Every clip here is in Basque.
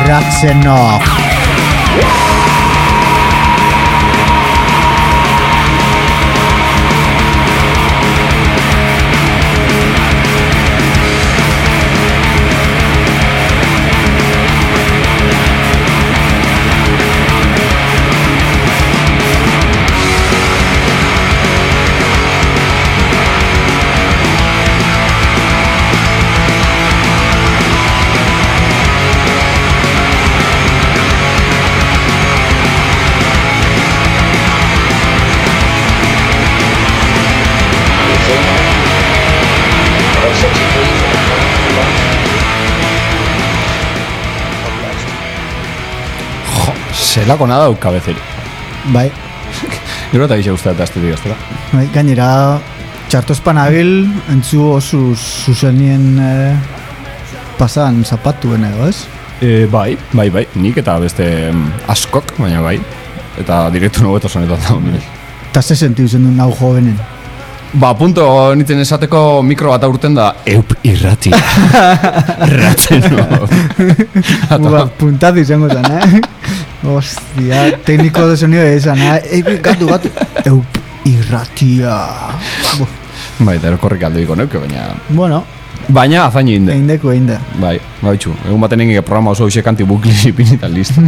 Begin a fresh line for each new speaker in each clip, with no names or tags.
Ratzenov.
Zelako nada duk kabezeri.
Bai.
Gero eta gize uste eta estetik aztela.
Bai, gainera, txartozpan abil, entzu oso zuzenien pasan zapatuen edo, ez?
Bai, nik eta beste askok, baina bai. Eta direktu nobeto sonetan dago nire.
Eta ze sentiu zen duen hau jovenen?
Ba, punto nintzen esateko mikro bat aurten da Eup irratia. Ratzenov.
Ba, puntatu izango zen, Hostia, técnico de sonido de esa, gatu. Eup irratia.
Bai, eta erkorrik aldebiko neuke, baina...
Bueno.
Baina azaino inde.
Einde.
Bai, baitxu. Egun baten egin programa oso hoxe kanti buklis ipin eta listo.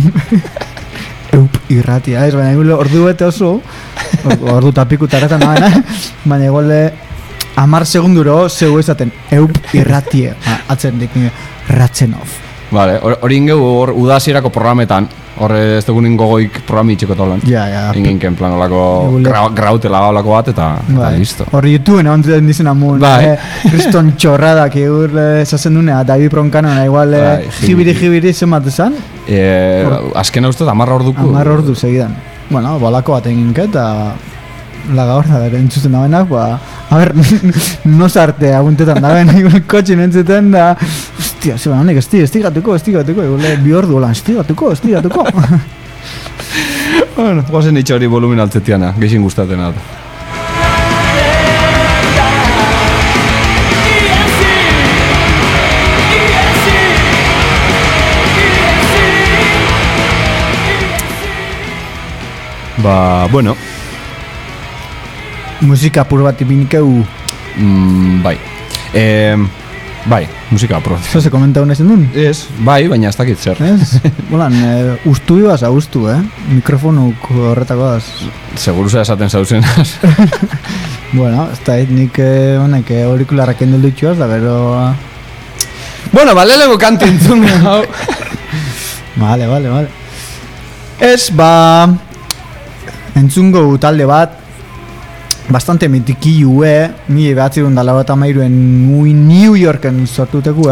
Eup irratia, ez baina egule ordu bete oso, ordu tapiku taratan baina egole 10 segunduro zeu ezaten Eup irratia, atzen dik Ratzenov.
Vale, hori ingeu hor udazierako programetan, hor ez dugunin gogoik programi itxeko tolan.
Ja.
Inginken plan olako grautela olako bat eta listo.
Hor YouTubeen ontzen dizen amun, Kriston txorradak egur esazen dunea, David Broncano, igual jibiri zemat esan.
Azkena uste 10 orduko.
10 ordu segidan. Bueno, balako bat eginke eta laga hor da bere entzuten da benak, a ber, no zarte aguntetan da ben, kotxin entzuten da, hostia, zeba, honek estigatuko, bi ordu lan, estigatuko.
Bueno, guazen itxa hori volumen altzetiana, geixin gustatena da. Ba, bueno.
Musika apur bat ipinikeu.
Bai. Bai, musika apur bat.
Zer komenta honezen duen?
Ez, bai, baina ez dakit zer.
Ez? Bolan, ustu ibaz austu, mikrofonuk horretako az.
Seguru zera esaten zauzenaz.
Bueno, ez da nik honek aurikularrak endel dutxuaz, da gero...
Bueno, balelego kantintzun hau.
Vale. Ez, entzungo talde bat, bastante mitikilue, mila behatzerun da lauata mairuen New Yorken sortuteku,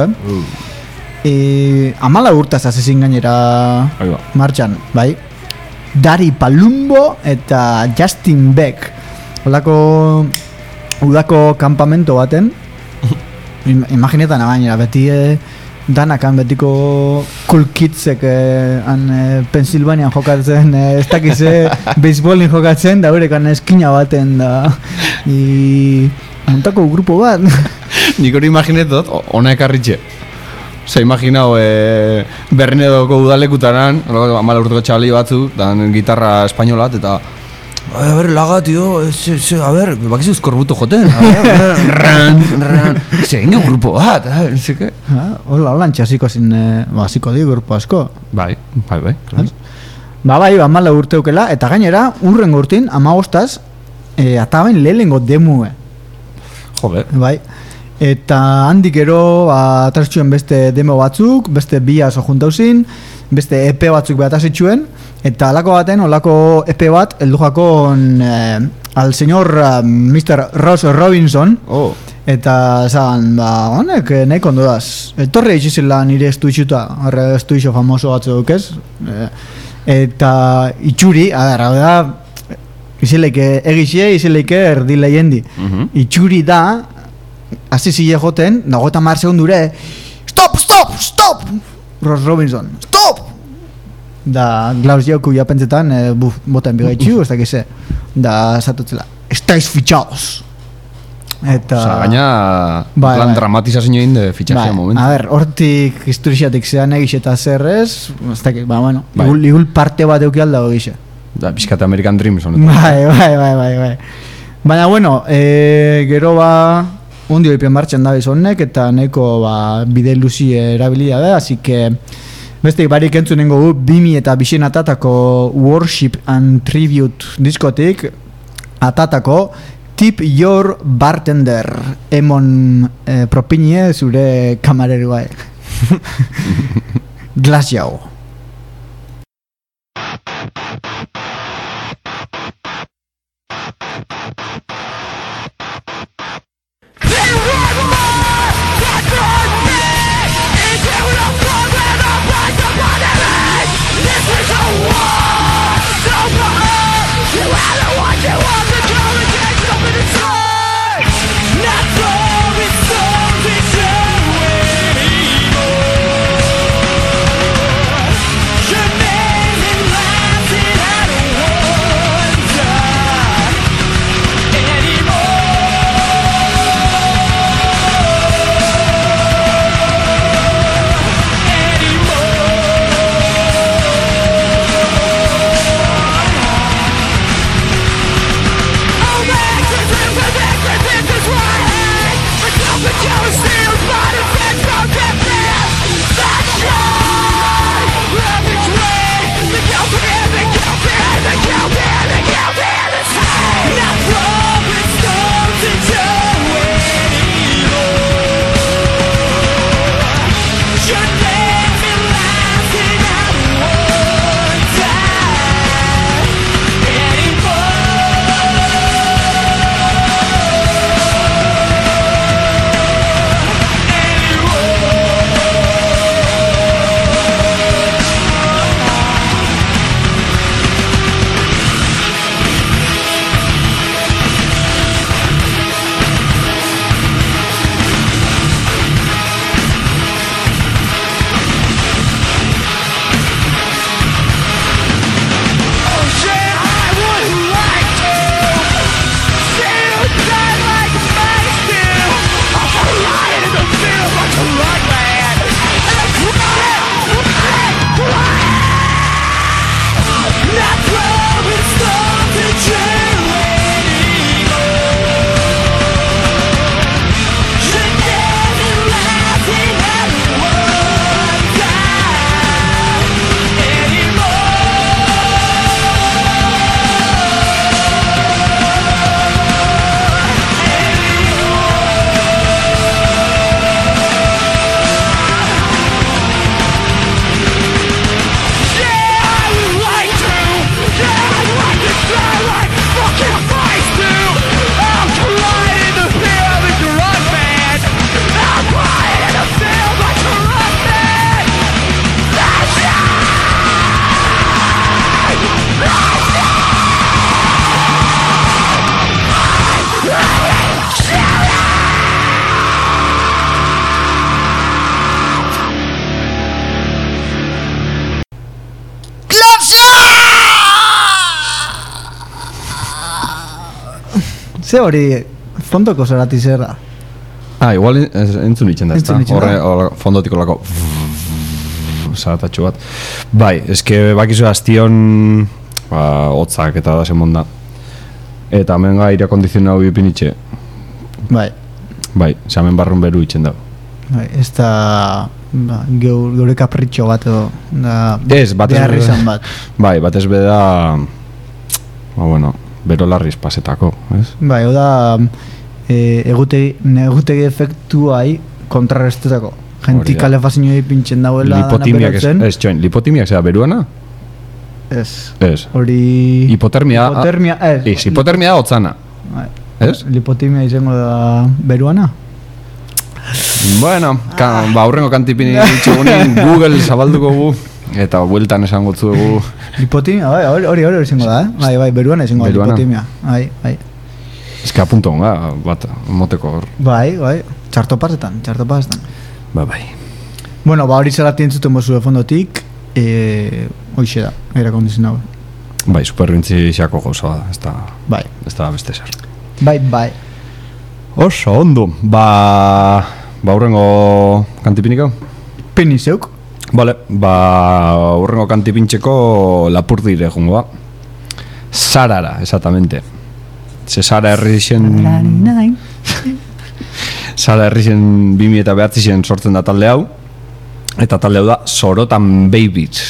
Amala urtaz azezin gainera martxan, bai? Dari Palumbo eta Justin Beck. Olako udako kampamento baten. Imaginetan gainera, beti danakan betiko cool kidsek Pensilvanian jokatzen, ez dakize beisbolin jokatzen, da horrekan eskina baten da montako grupo bat.
Nik hori imaginetot, ona ekarritxe. Osa, imaginau Bernedoko udalekutaran, 10 urteko txabali batzu, dan gitarra espainolat, eta a ver, laga, tío, a ver, bakizu eskorbuto joten, ran, egin grupo bat, zeke.
Hola, txasiko zin, hasiko di grupo asko.
Bai.
Bai, 14 urteukela, eta gainera, urrengo urtin, 15, ataben lehengo demue.
Joder.
Bai. Eta handik ero atrastxuen beste demo batzuk, beste biazo juntauzin, beste EP batzuk behatazitxuen, eta alako baten, olako EP bat, eldu jakon al señor Mr. Ross Robinson, eta esan, honek nahi kondo daz, etorre itxizela nire estuitxuta, horre estuitxo famoso batzuk ez, eta itxuri, da, izileike egizie, izileike erdi lehendi, itxuri da, hasi zile joten, dago eta 10 segundure, stop! Ross Robinson, stop! Da, Klaus Joku japentzetan, boten bigaitxu, ez dakize, da, esatutzela, estáis fichados. Eta...
Osa, gaina, plan dramatizazio egin de fitxajea momentu.
A ver, hortik historiatik zean egiz eta zerrez, ez dakit, bueno, igul parte bat euki aldago egiz.
Da, pixkat American Dreams honetan.
Bai. Baina, bueno, gero ondio ipen martxan dabiz honek, eta neko bide luzie erabilia da, así que beste barik entzunengo 2000 eta bixen atatako Worship and Tribute diskotik, atatako Tip Your Bartender, emon propinie zure kamarerua. Glasgow. Ze hori fondoko zerati zer da?
Igual entzun itxen da, horre fondotiko lako zaratatxo bat. Bai, eske bakizu aztion hotzak eta da zenbon da. Eta hemen aire kondizionau bipin itxe. Bai, hemen barrun beru itxen da.
Bai, ez da geure kapritxo bat edo
ez, batez
bat.
Bai, batez beda bueno, bero larriz pasetako, ez?
Bai, oda egutegi efektuai kontrarrestetako. Genti kalefazioa pintzen dauela
lipotimiak ez joan, lipotimiak zera beruana?
Ez.
Hori... Hipotermia ez, hipotermia da hotzana. Ez?
Lipotimia izango da beruana?
Bueno, aurrengo kantipini itxegunin Google zabalduko gu eta bueltan esango zuegu
lipotimia, hori izango da, bai, beruana izango da lipotimia.
Ez que apunto honga, bat, moteko hor.
Bai, txartopazetan.
Bai.
Bueno, hori zerati entzuten bozu fondotik, hoxe da, era kondizionau.
Bai, superrintzi xako gauza da, ez da...
Bai.
Ez da beste zer.
Bai.
Oso, ondo. Hurrengo kantipinik hau?
Pini zeuk.
Bale, hurrengo kantipintxeko lapurdire jungo ba. Sarara, exactamente. Ze Sara herrixen... Sara herrixen 2009 sortzen da talde hau. Eta talde hau da Sorotan Babies.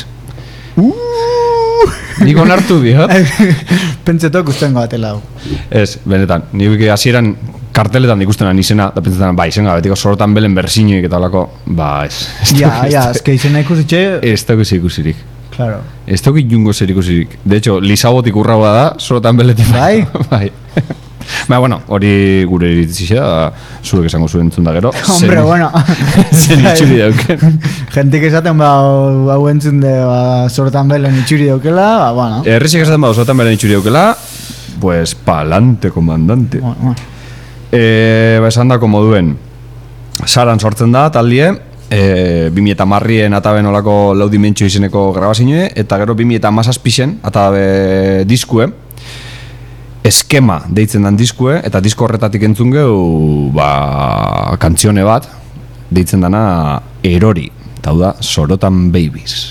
Nik onartu bi,
Pentsetok ustengo batela hau.
Ez, benetan, nik hasieran karteletan ikustenan izena, da pentsetan, izena betiko Sorotan Belen bersiñoik eta olako, ez.
Eske izena ikusitxe...
Ez dago ikusirik.
Claro.
Ez dago jungo zer ikusirik. De hecho, Lisabotik urraua da, Sorotan Beletik.
Bai?
Bai. Bueno, hori gure iritzixea, zuek esango zuen entzun da gero.
Hombre, bueno.
Zen itxuri dauken.
Gentik esaten hau entzun de Sorotan Belen itxuri daukela, bueno.
Errexik esaten Sorotan Belen itxuri daukela, pues pa'lante, comandante.
Bueno.
Esan da, komo duen, Saran sortzen da, taldie, 2010 ataben olako lau dimentsio izeneko grabazioe, eta gero 2017 atabe diskue, eskema deitzen dan diskue, eta disko horretatik entzun gehu, kantzione bat, deitzen dana Erori, eta hau da Sorotan Babies.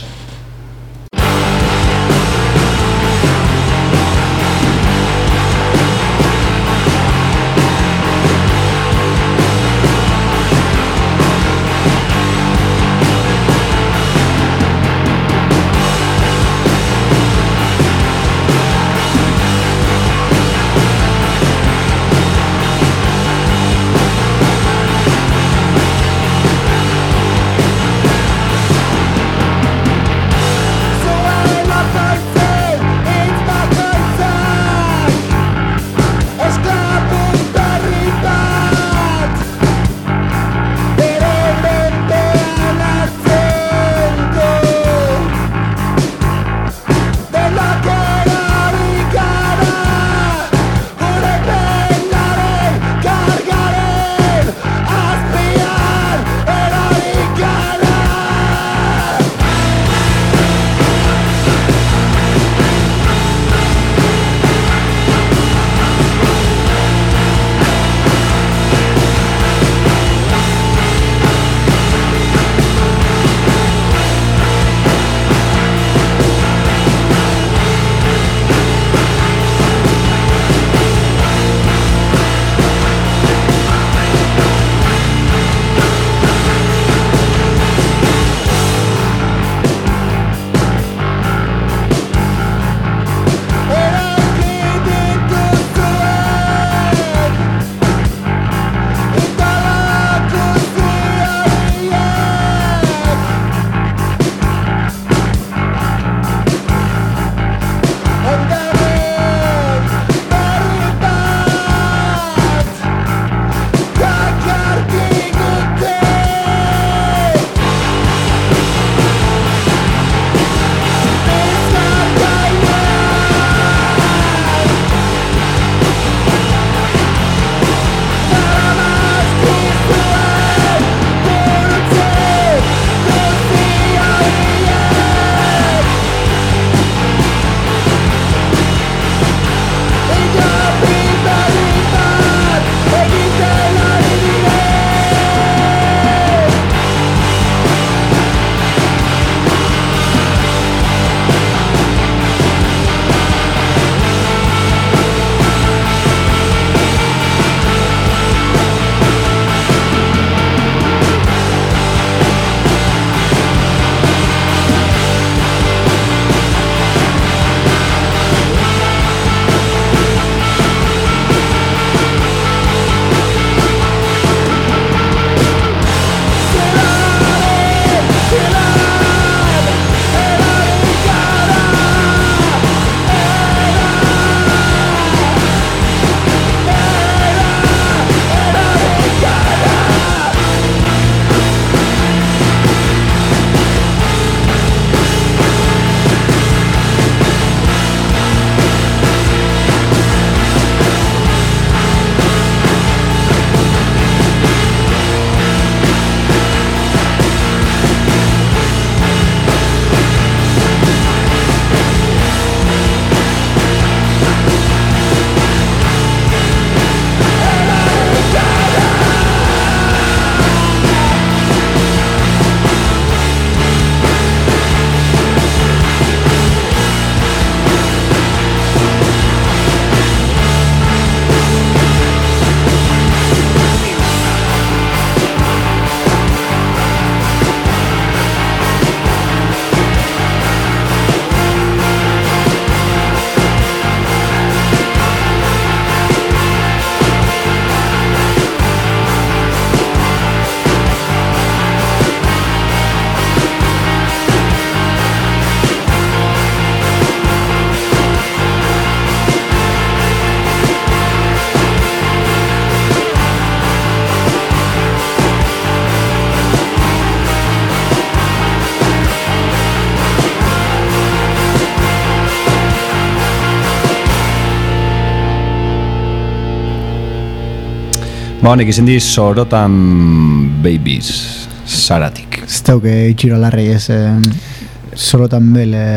honek izen di Sorotan Babies, Zaratik.
Ez dauke itxiro larri ez Sorotan bele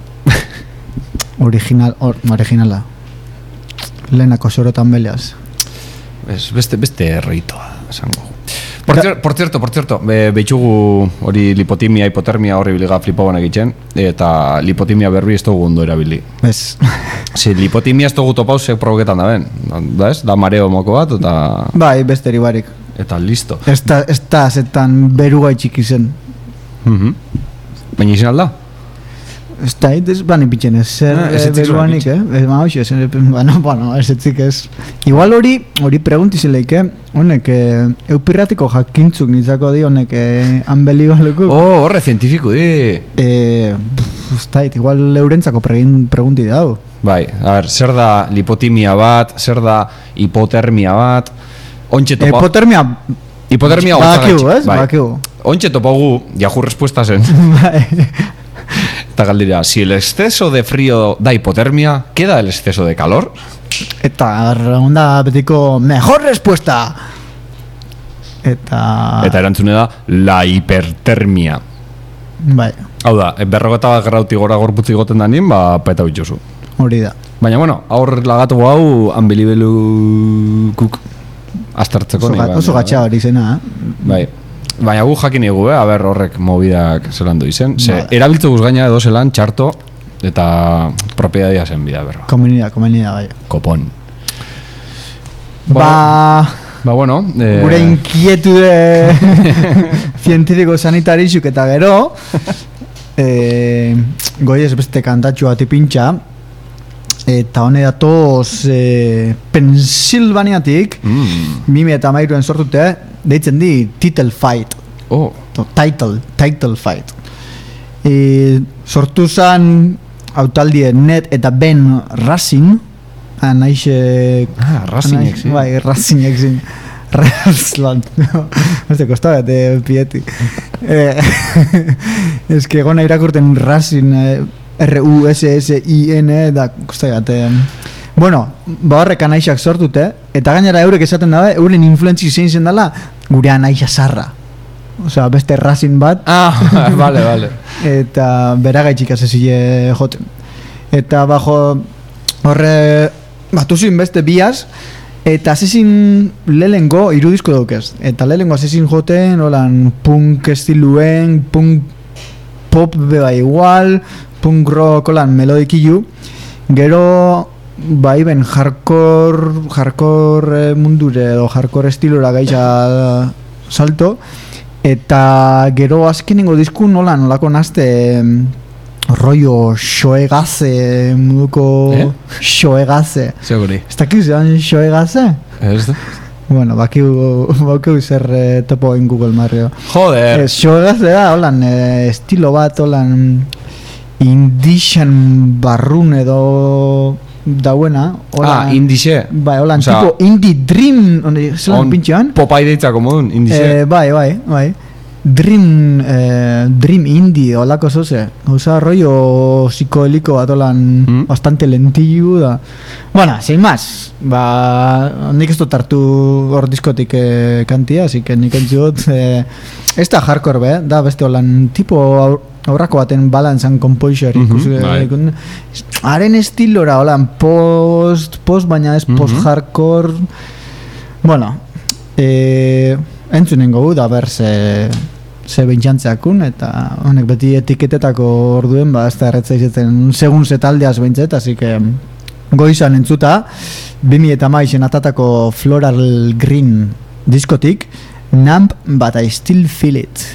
originala. Lehenako Sorotan beleaz.
Beste erroitoa, esango. Por cierto, behitxugu hori lipotimia, hipotermia horri biliga flipaban egiten, eta lipotimia berbi ez dugu ondo erabili.
Ez.
Si lipotimia ez dugu topausek provoketan da ben, da ez? Da mareo moko bat, eta...
Bai, besteri barik.
Eta listo.
Ez da zetan beruga itxik izen.
Baina izan alda?
Ez da, ez bani pitxen ez zer beruanik, ez etzik ez. Igual hori preguntizeleik, honek eupirratiko jakintzuk nintzako di, honek unbelievable.
Horre, zientifiko di.
Ez da, igual eurentzako pregunti dau.
Bai, a ber, zer da lipotimia bat, zer da hipotermia bat, ontxe topa... Hipotermia
bakiu, ez? Bakiu.
Ontxe topagu, jahu respuesta zen.
Bai.
Eta galdera, si el exceso de frío da hipotermia, ¿queda el exceso de calor?
Eta onda betiko, mejor respuesta! Eta
erantzune da, la hipertermia.
Bai.
Hau da, 40 grautik gora gorputzi goten da nien, peta bitxozu.
Hori da.
Baina, bueno, aur lagatu hau, unbelievable aztertzeko.
Oso gatxa hori zena,
Bai. Baina gu jakin egu, aber horrek mobidak zelan du izen. Erabiltzu guz gaina edo zelan, txarto, eta propiedadia zen bida, berro.
Komunidad, bai.
Kopon. Bueno,
gure inkietude zientifiko sanitarizuk eta gero, goiez beste kantatxu bat ipintxa, eta hone datoz Pensilvaniatik 2013 sortute, deitzen di Title Fight. Title Fight. Sortu zan autaldie Ned eta Ben Racing.
Racingek zin.
Bai, Racingek zin. Rasland. Ez te kostaba, te pieti. Ez que gona irakurten Racing, R-U-S-S-I-N, da kostaba, bueno, horrek anaixak sortute, eta gainera eurek esaten dabe, euren influentzi zein zen dela, gure anaixa zarra. Osea, beste Racing bat.
Vale.
Eta beragaitxik azizile joten. Eta bajo horre batuzin beste biaz, eta azizin lehengo irudizko daukez. Eta lehengo azizin joten, holan punk estiluen, punk pop beba igual, punk rock, holan melodikilu. Gero... Bai, ben hardcore mundure edo hardcore estilora gaitza salto, eta gero azkenengo diskun nolako nazte rollo shoegaze muduko shoegaze.
Seguri.
Ez dakiz zean shoegaze?
Ez da.
Bueno, bakiu zer topo in Google Mario.
Joder.
Shoegaze da, holan estilo bat, holan indixan barrun edo... dauena, hola,
indixe.
Bai, hola, tipo indie dream, zelan pintxean?
Popai deitzako modun, indixe.
Bai. Dream indie, holako zoze. Osa, rollo psikodeliko bat, holan, bastante lentillu da. Bueno, sin más, nik ez dut hartu hor diskotik kantia, así que nik entzut, ez da hardcore, da beste holan, tipo... aurrako baten balance and composure haren estilora holan post baina ez post hardcore bueno entzunengo da ber ze bentxantzeakun eta honek beti etiketetako orduen ez da erretza izaten segun ze taldeaz bentzet, así que goizan entzuta 2011 atatako Floral Green diskotik Numb But I Still Feel It.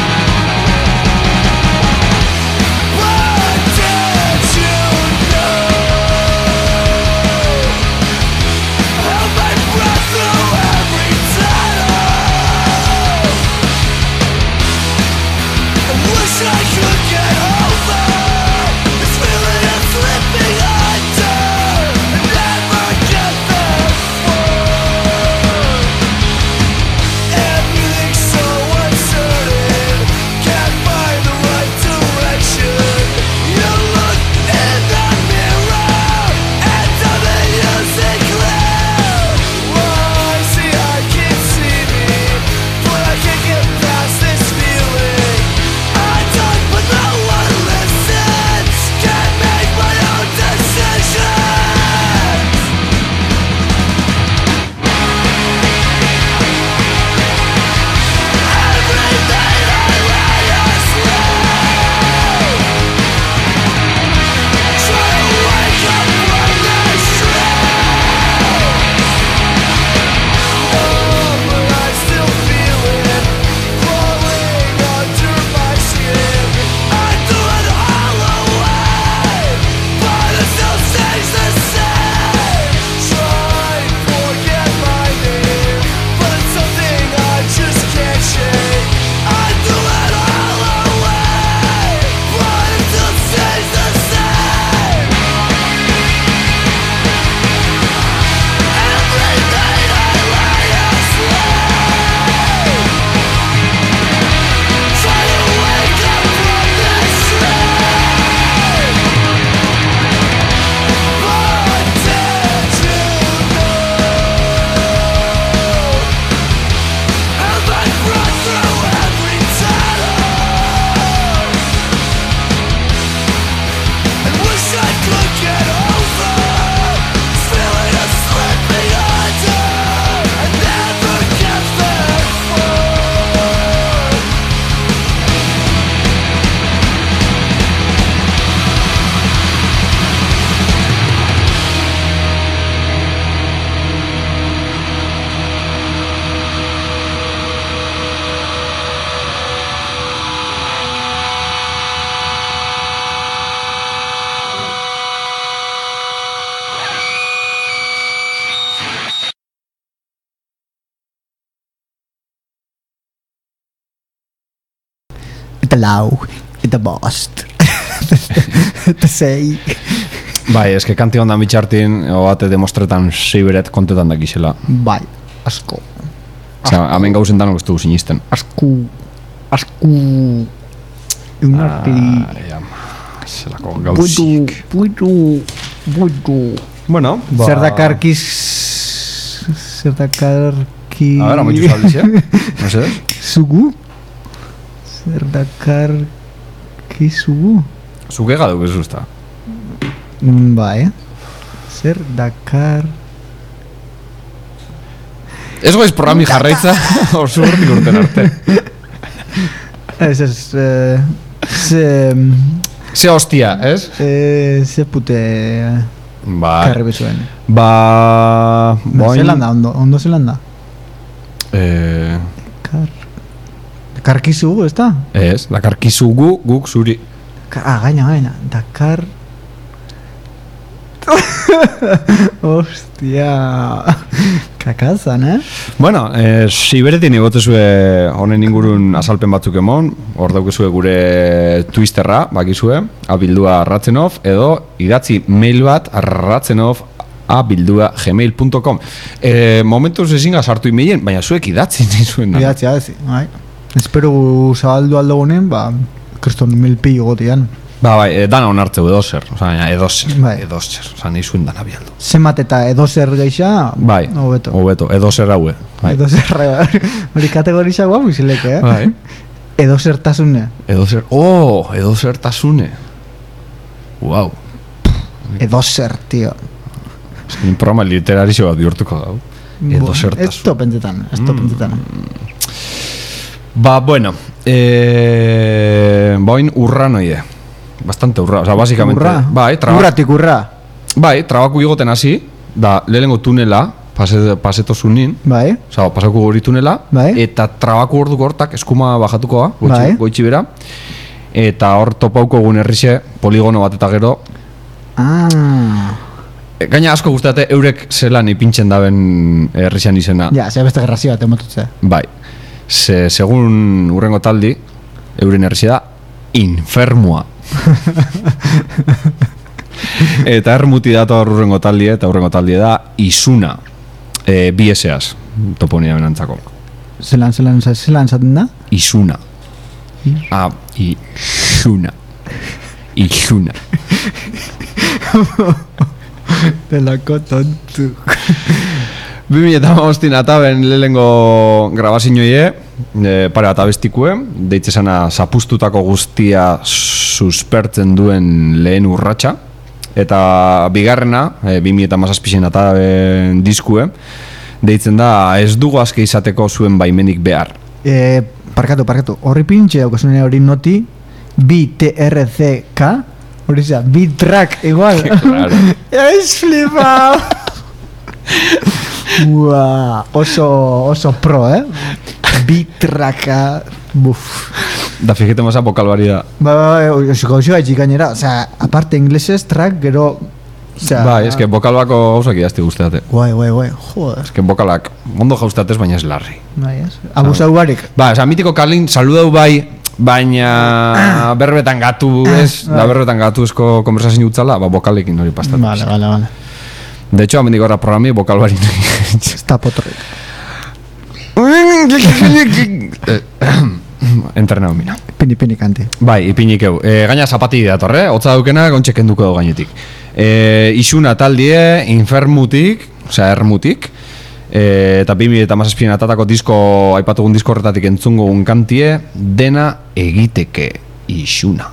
What did you know?
eta 4, eta 5, eta 6.
Bai, eske kanti hondan bitxartin, bate demostretan Siberet kontetan dakizela.
Bai, asko.
Osea, hemen gauzen danok ez dugu sinisten.
Asku. Eunarteri.
Zelako gauzik.
Buitu.
Bueno,
Zer dakarki...
A ver, amaitu zabalizia. No sé.
Zugu? Zer dakarki zugu?
Zuke gaduk ez usta.
Bai, Zer dakar...
Ez goiz programi jarraitza, oso hortik urten arte.
Ez,
Ze hostia, ez?
Ze pute
Ba,
karri bezuen. Zelanda, ondo Zelanda. Dakarkizu, ez da?
Ez, dakarkizu guk zuri.
Gaina, Dakar... Hostia... Kakazan,
Bueno, Siberetin egotezue honen ingurun azalpen batzuk emon, hor daukezue gure Twisterra, bakizue, abildua Ratzenov, edo idatzi mail bat ratzenov@gmail.com. Momentuz ezinga sartu imeilen, baina zuek idatzi nizuen.
Idatzi, bai. Espero zabaldu aldo gunen, kriston milpi gotian.
Bai, dana onartzeu edozer, edozer,
Bai.
nahi zuen dana bialdu.
Zemat eta edozer geixa,
Bai, hobeto, edozer haue. Bai.
Edozer, hori kategoriza guau bizileke,
Bai.
Edozertasune.
Edozertasune. Wow.
Edozer, tio.
Eskin programa literarizio bat bihurtuko dau. Edozertasun.
Esto pentsetan.
Ba, bueno, boin urra noie. Bastante urra, básicamente.
Urra?
Bai,
Urratik urra.
Bai, trabaku igoten hasi, da lehenengo tunela, paseto zunin,
Bai.
pasako gori tunela,
Bai.
eta trabaku orduko hortak eskuma bajatukoa,
Bai.
goitxi bera, eta hor topauko egun herrixe, poligono bat eta gero. Gaina asko guztate eurek zelan ipintzen daben herrixan izena.
Ja, ze beste gerrazio bat emotutze.
Bai, segun urrengo taldi, euren herrixe da, infermua. Eta ermuti dator urrengo taldie, eta urrengo taldie da Isuna, BSAs, toponia benantzako.
Zelan zaten da?
Isuna. Isuna.
Delako tontu.
2015 ataben lehengo grabazioie, pare bat abestikue, deitze sana zapustutako guztia suspertzen duen lehen urratsa, eta bigarrena, 2017 ataben diskue, deitzen da ez dugu azke izateko zuen baimenik behar.
Parkatu, horri pintxe daukasune hori noti, BTRCK, hori zera, B-track, igual.
Claro.
Ez flipau! Ua, oso pro, B-tracka, buf.
Da fijete masa bokal bari da.
Oso gaitxik gainera, osea, aparte inglesez, track, gero...
Bai, eske bokalbako gauzak idazti guzteate.
Guai, joder.
Eske bokalak ondo jauztatez, baina ez larri.
Bai, ez? Abusau barik.
Ba, oza, mitiko Carlin saludau bai, baina berbetan gatu, ez? Da berbetan gatu esko konversazio utzala, bokalekin hori pastatu.
Vale.
De hecho, amendik horra programi bokal bari nahi.
Está potorrik.
Entrenau mina.
Pini kanti.
Bai, ipinik eu. Gaina zapati datorre, hotza daukena, gontxek enduko dugu gainetik. Isuna taldie, infermutik, osea, ermutik, eta 2017 atatako disko, aipatugun disko horretatik entzungo kantie, dena egiteke Isuna.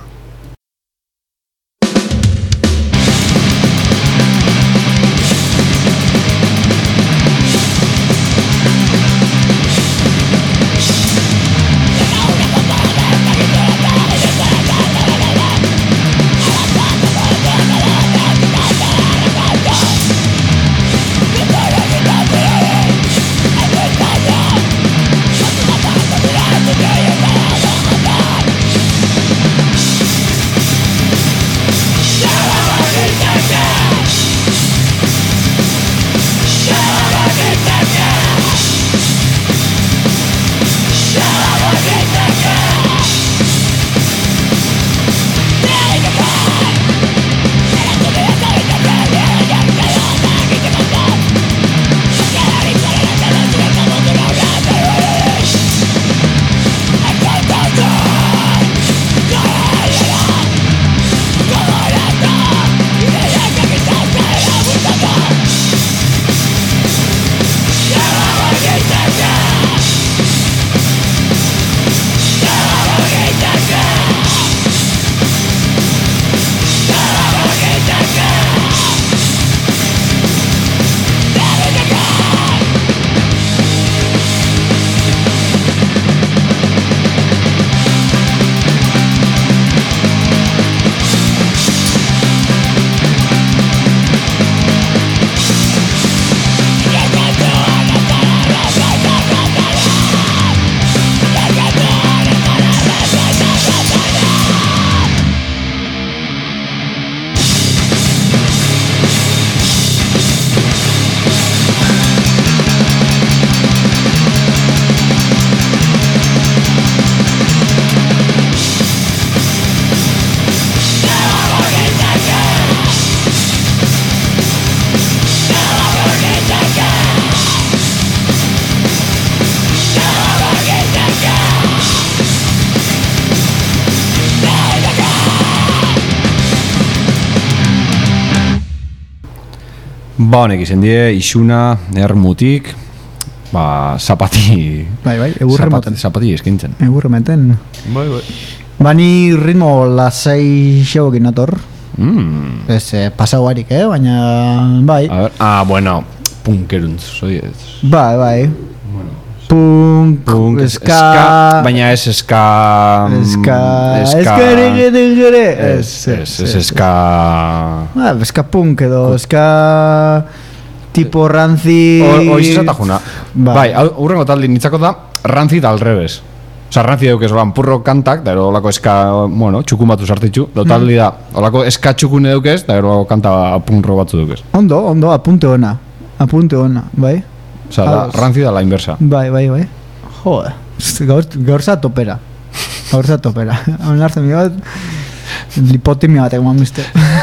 Ba, honek izan die, isuna, ermutik, zapati...
Bai, egurremoten.
Zapati eskintzen.
Egurremoten.
Bai.
Bani ritmo lasai xegokin nator. Ez pasau harik, baina, bai.
A ver, bueno, punkeruntz, soiez.
Bai. Punk, ska...
Baina ez ska... Ez ska...
Ska punk edo, ska... Tipo ranzi...
Oiz esatajuna. Bai, hurrengo taldi nitzako da, ranzi da alrebes. Osa, ranzi dauk ez olan purro kantak, da ero olako eska, bueno, txukun batu sartitxu. Da taldi da, olako eska txukun eduk ez, da ero kanta punkro batzu duk ez.
Ondo, apunte ona, bai.
Osa, ranzi da la inversa.
Bai. Joder, gaurza topera. Hauen hartzen mi bat, lipotimia bat egun mamizte.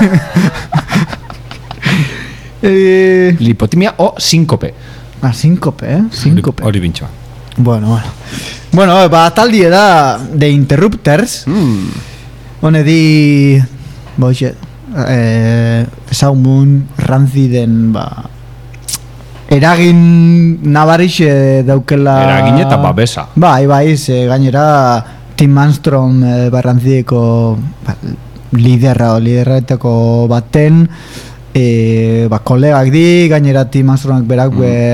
Lipotimia o sinkope.
Sinkope, Sinkope.
Hori bintxoa.
Bueno, taldie da The Interrupters. Hone di... Boixe, ezagun ranziden, eragin nabarixe daukela...
Eragin eta babesa.
Bai, gainera Tim Armstrong barrantzideko liderretako baten, kolegak di, gainera Tim Armstrongak berak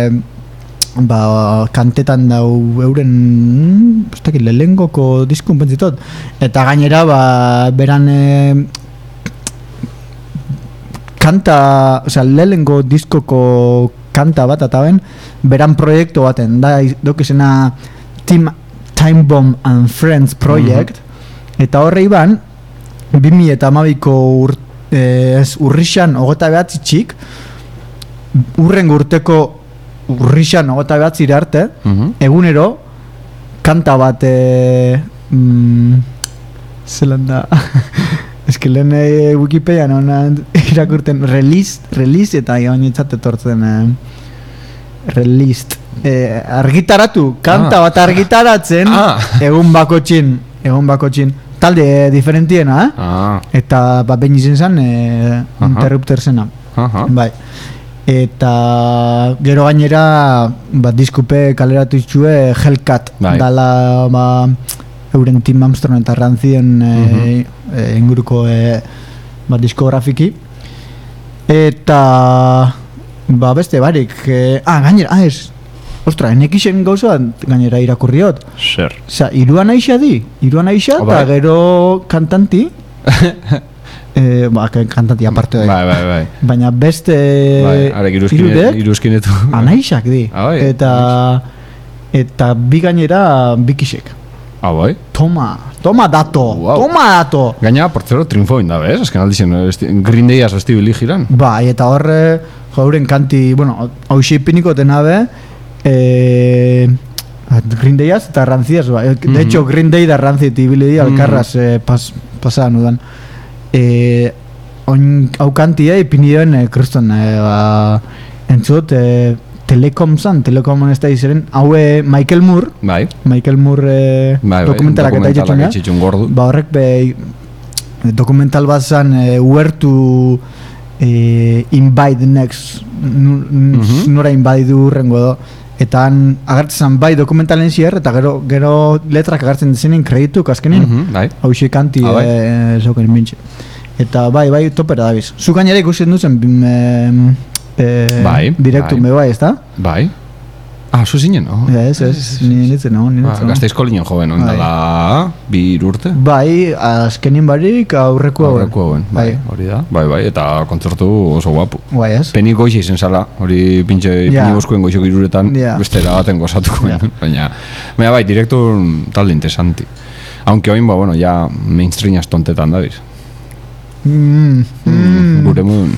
kantetan dau euren lehengoko diskun pentzitot, eta gainera beran kanta, lehengo diskoko kanta bat eta beran proiektu baten da, dokizena Time Bomb and Friends Project, eta horre iban 2012ko urrixan 29 txik, urrengo urteko urrixan 29 arte, egunero kanta bat zelan da eski lehen Wikipedia irakurten release eta ionitzat etortzen released argitaratu, kanta bat argitaratzen egun bakotxin talde diferentiena eta behin izen zen Interruptersena bai. Eta gero gainera diskupe kaleratu itxue Hellcat dala euren Tim Armstrong eta ranzien inguruko diskografiki eta beste barik gainera, ostra, enekixen gauza gainera irakurriot
zer?
Iruan aixa eta gero kantanti kantanti aparte
bai.
Baina beste
iruzkinetu
anaixak di eta bi gainera bikixek
bai?
Toma dato
Gaina, portzero, triunfo inda, ez? Azken aldizien, Green Day azazti bili giran
bai, eta horre jauren kanti, bueno, hau xeipiniko tenabe Green Dayaz eta Ranciaz de hecho, Green Day da Rancid ibili di alkarraz pasadan udan hau kantia ipinioen kriston entzut Telekom ez da izaren haue Michael Moore dokumentalak eta itxetxun horrek dokumental bat zan where to invite next nora invite du urrengo edo eta agertzen bai dokumentalen zier eta gero letrak agertzen dezenin kredituk azkenin hau xe kanti zauken mintxe eta bai topera dabiz zu gainera ikusten duzen direktu me bai, ez da?
Bai zu zinen, no?
Ez, nintzen.
Gazteizko linen joven, ondala 2 urte?
Bai, azkenin barik aurreko
hauen bai, hori da, bai, eta kontzertu oso guapu
bai, ez?
Peni goixe izen zala, hori pini boskuen goixok iruretan beste erabaten gozatuko baina bai, direktu talde interesanti aunque oin, bueno, ya mainstreamaz tontetan dabiz gure mun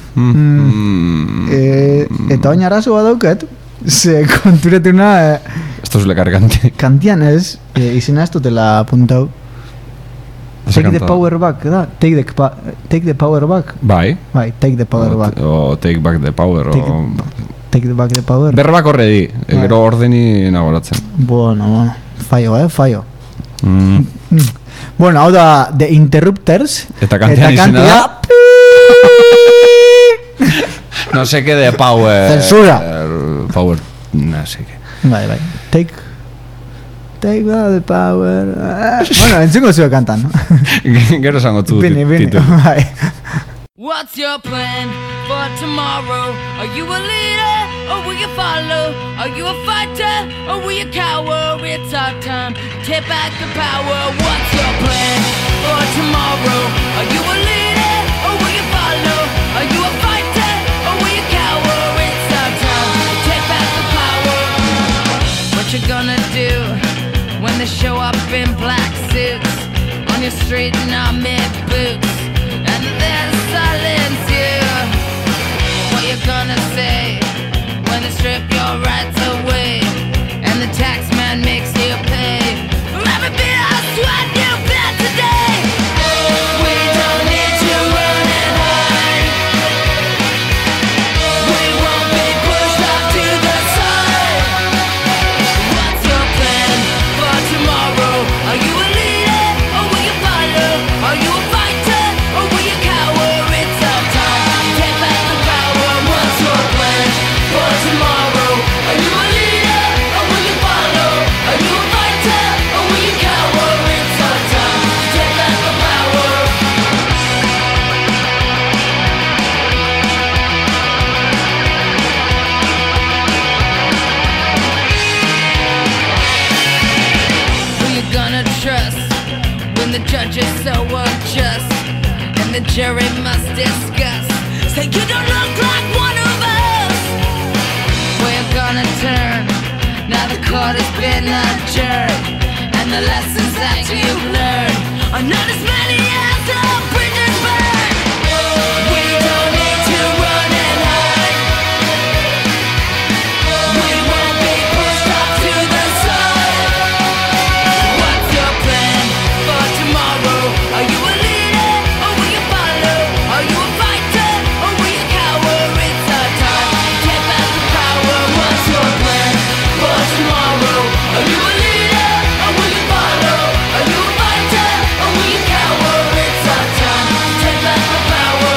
eta oin arazo badauket se konturetuna
esto es lekargante
kantian ez izena ez dutela apuntau Take the power back, da? Take the power back?
Bai,
take the power back
o take back the power
Take back the power
Berbak horre di, gero ordeni nagoratzen
Bueno, fallo Bueno, hau da The Interrupters
Eta kantian izena da no sé qué de power.
Censura.
Power, no sé qué.
Bai. Take the power. Bueno, entzungo zuen kantan.
Gero esango tu
Bini,
titulu.
bai.
What's your plan for tomorrow? Are you a leader or will you follow? Are you a fighter or will you cower? It's our time to take back the power. What's your plan for tomorrow? Are you a leader or will you follow? Are you a fighter or will you cower? It's our time to take back the power. What you gonna do when they show up in black suits on your street in army boots? And they'll silence you. What you gonna say when they strip your rights away and the tax man makes you pay for every bit of sweat you've had today? We don't need to run and hide. We won't be pushed off to the side. What's your plan for tomorrow? Are you a leader or will you follow? Are you a fighter or will you cower? It's our time to take back the power. What's your plan for tomorrow? Are you a leader or will you follow? Are you a fighter or will you cower? It's our time to take back the power. Who you gonna trust when the judge is so unjust and the jury must discuss? Say you don't look like one of us. Where you gonna turn? Now the court has been adjourned and the lessons that you've learned are not as many as the bridges burn. We don't need to run and hide. We won't be pushed off to the side. What's your plan for tomorrow? Are you a leader or will you follow? Are you a fighter or will you cower? It's our time to take back the power. What's your plan for tomorrow? Are you a leader or will you follow? Are you a fighter or will you cower? It's our time to take back the power.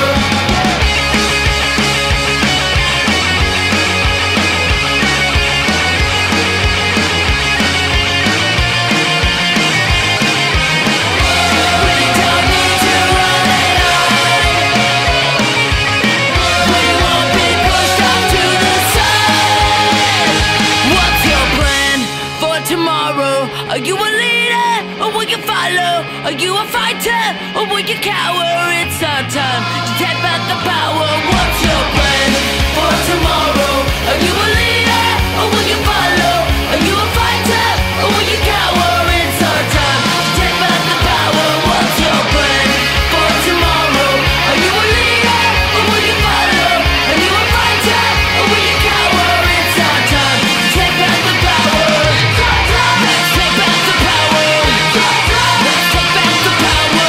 We don't need to run and hide. We won't be pushed off to the side. What's your plan for tomorrow? Are you a leader or will you follow? Are you a fighter or will you cower? It's our time to take back the power. What's your plan for tomorrow? Are you a leader or will you follow? Are you a fighter or will you cower? It's our time to take back the power. What's your plan for tomorrow? Are you a leader or will you follow? Are you a fighter or will you cower? It's our time to take back the power. Let's take back the power. Let's take back the power.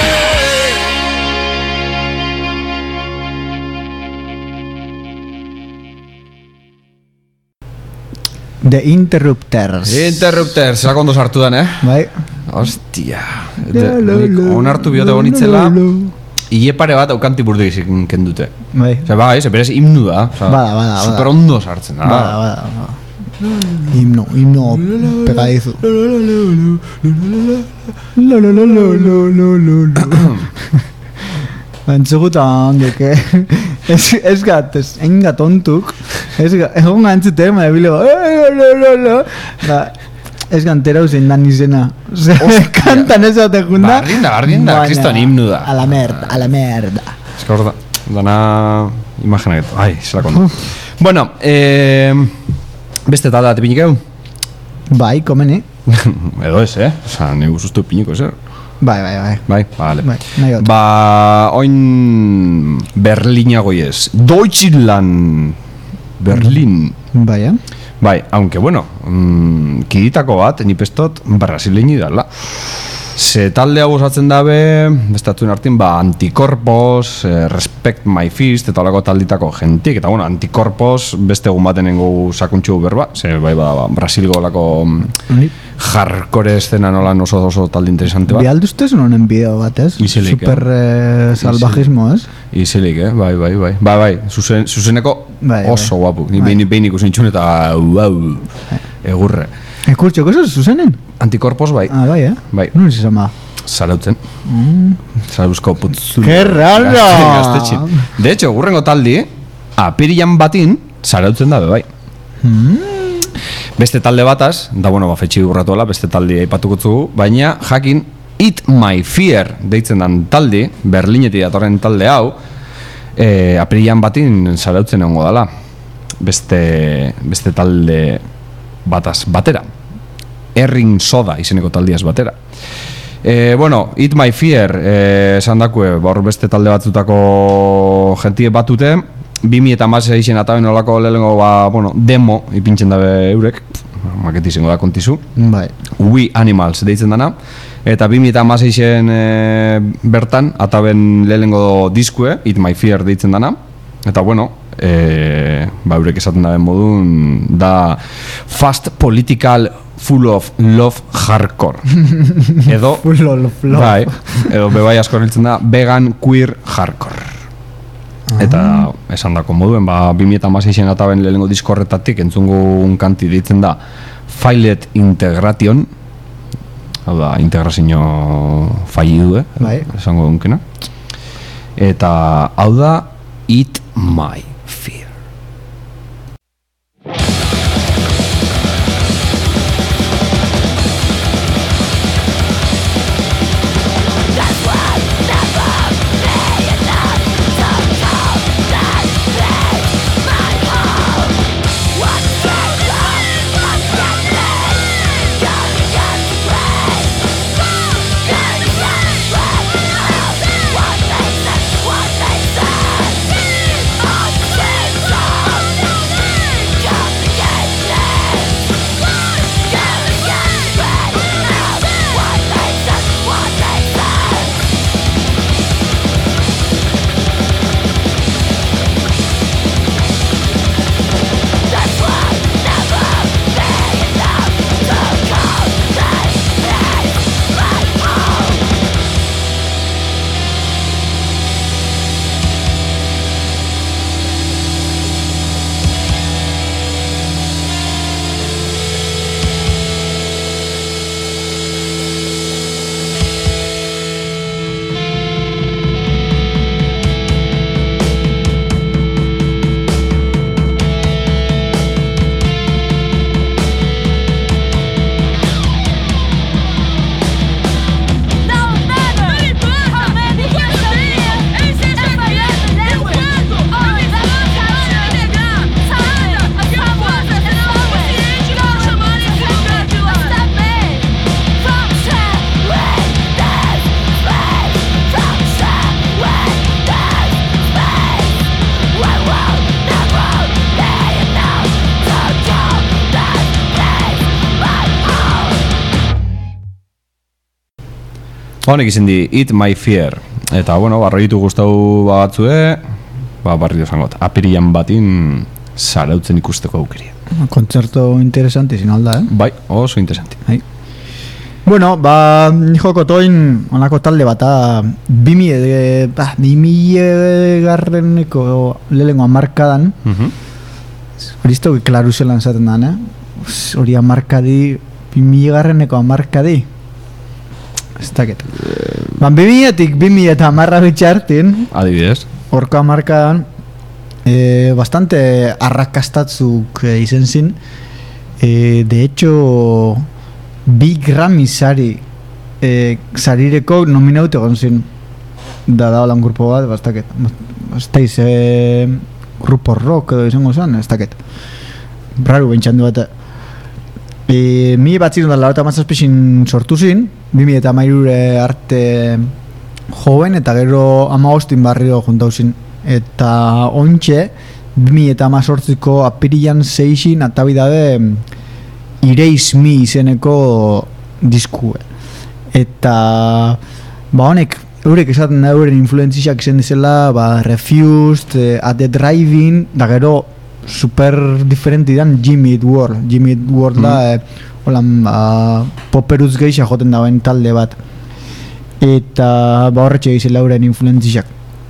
The Interrupters.
Interrupters, zelako ondo sartu den,
Bai.
Ostia. Onartu biote gonitzela, ile pare bat aukanti burduizik kendute.
Bai.
Ose, bai, ze berez himnu da.
Bada.
Super ondo sartzen da.
Bada. Himno pegadizo. Entzuguta handuk, ez gat, enga tontuk, egon gantzuten, ma ebile, ez gantera usen dan izena. Kantan ez dute junda.
Bardin da, kriston himnu da.
A la merda.
Ez que hor da, dana imaginaketu. Ai, zelako ondo. Bueno, beste talde bat epinik egun?
Bai, komeni.
Edo ez, Osa, negu sustu epiniko zer.
Bai.
Bai, vale.
Bai, nahi dut.
Oin Berlinago ez. Deutschland. Berlin.
Bai,
Bai, aunque bueno, kiditako bat, nipestot, brasileini dala. Ze talde hau osatzen dabe, bestatuen artin, Anticorpos, Respect My Fist, eta olako talditako jentik, eta bueno, Anticorpos beste egun baten nengo sakuntxu berba, ze bai Brasilgo olako hardcore eszena nolan oso talde interesante bat.
Bialduztez honen bideo bat, ez?
Izilik,
Super salvajismo, ez?
Izilik, bai, zuzeneko
Bai,
oso guapu. Ni
bai.
behin ikusi nitxun eta egurre.
Kurtxoko ez zuzenen?
Antikorpos bai,
Bai,
bai,
Nun izan ba?
zarautzen. Zarauzko putzulu.
Qué raro!
Gaztetxin. De hecho, gurrengo taldi, apirilan batin, zarautzen dabe bai. Beste talde bataz, da bueno, fetxi urratuela, beste taldi aipatuko zugu, baina jakin Eat My Fear deitzen dan taldi, Berlinetik datorren talde hau, apirilan batin zarautzen egongo dala. Beste talde bataz batera. Erring Soda izeneko taldiaz batera. Bueno, Eat My Fear esan dakue, hor beste talde batzutako jentie batute, 2016 ataben olako lehengo demo ipintzen dabe eurek, maketi izango da kontizu.
Bai.
We Animals deitzen dana, eta 2016 bertan ataben lehengo diskue, Eat My Fear deitzen dana, eta bueno, eurek esaten daben modun, da fast political full of love hardcore. Edo
Full of love.
bai, edo bebai asko erabiltzen da vegan queer hardcore. Eta esan dako moduen, 2016 ataben lehengo diskorretatik entzungun kanti ditzen da Failed Integration, hau da, integrazio fallidu,
Bai.
esango dunkena. Eta hau da Eat My Fear. Honek izan di Eat My Fear. Eta, bueno, barroitu guztau batzue, barri dozangot, apirilan batin zarautzen ikusteko aukeria.
Kontzerto interesante izin alda,
Bai, oso interesante.
Bai. Bueno, joko toin onako talde bata 2000 garreneko lehengo amarkadan, hori iztau klaru zelan zaten dan, hori amarkadi, 2000 garreneko amarkadi, ez dakit. 2000-tik 2010 bitxartin,
Adibidez.
horko amarkadan, bastante arrakastatzuk izen zin. De hecho, bi Grammy sarireko nominaute egon zin. Da holan grupo bat, bastakit. Bastaiz, grupo rock edo izango zen, ez dakit. Raru bentsandu bat. 2008 sortu zin, 2013 arte joven, eta gero 15 barrio juntau zin. Eta ontxe 2018ko apirilan 6 atabidabe Erase Me izeneko diskue. Eta honek eurek esaten da euren influenziak izan dizela, Refused, At the Drive-In, da gero super diferenti dan Jimmy Eat World. Jimmy Eat World da, poperuz geixa joten dauen talde bat. Eta, horretxe egizela lauren influentziak.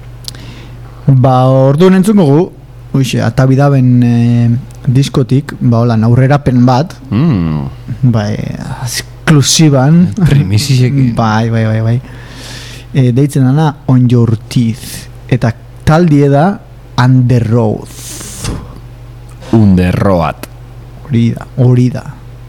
Orduan entzungo gu, atabidaben diskotik, aurrerapen bat, esklusiban.
Primiziekin.
Bai. Deitzen dana On Your Teeth. Eta taldie da Under Road.
Underroad.
Hori da.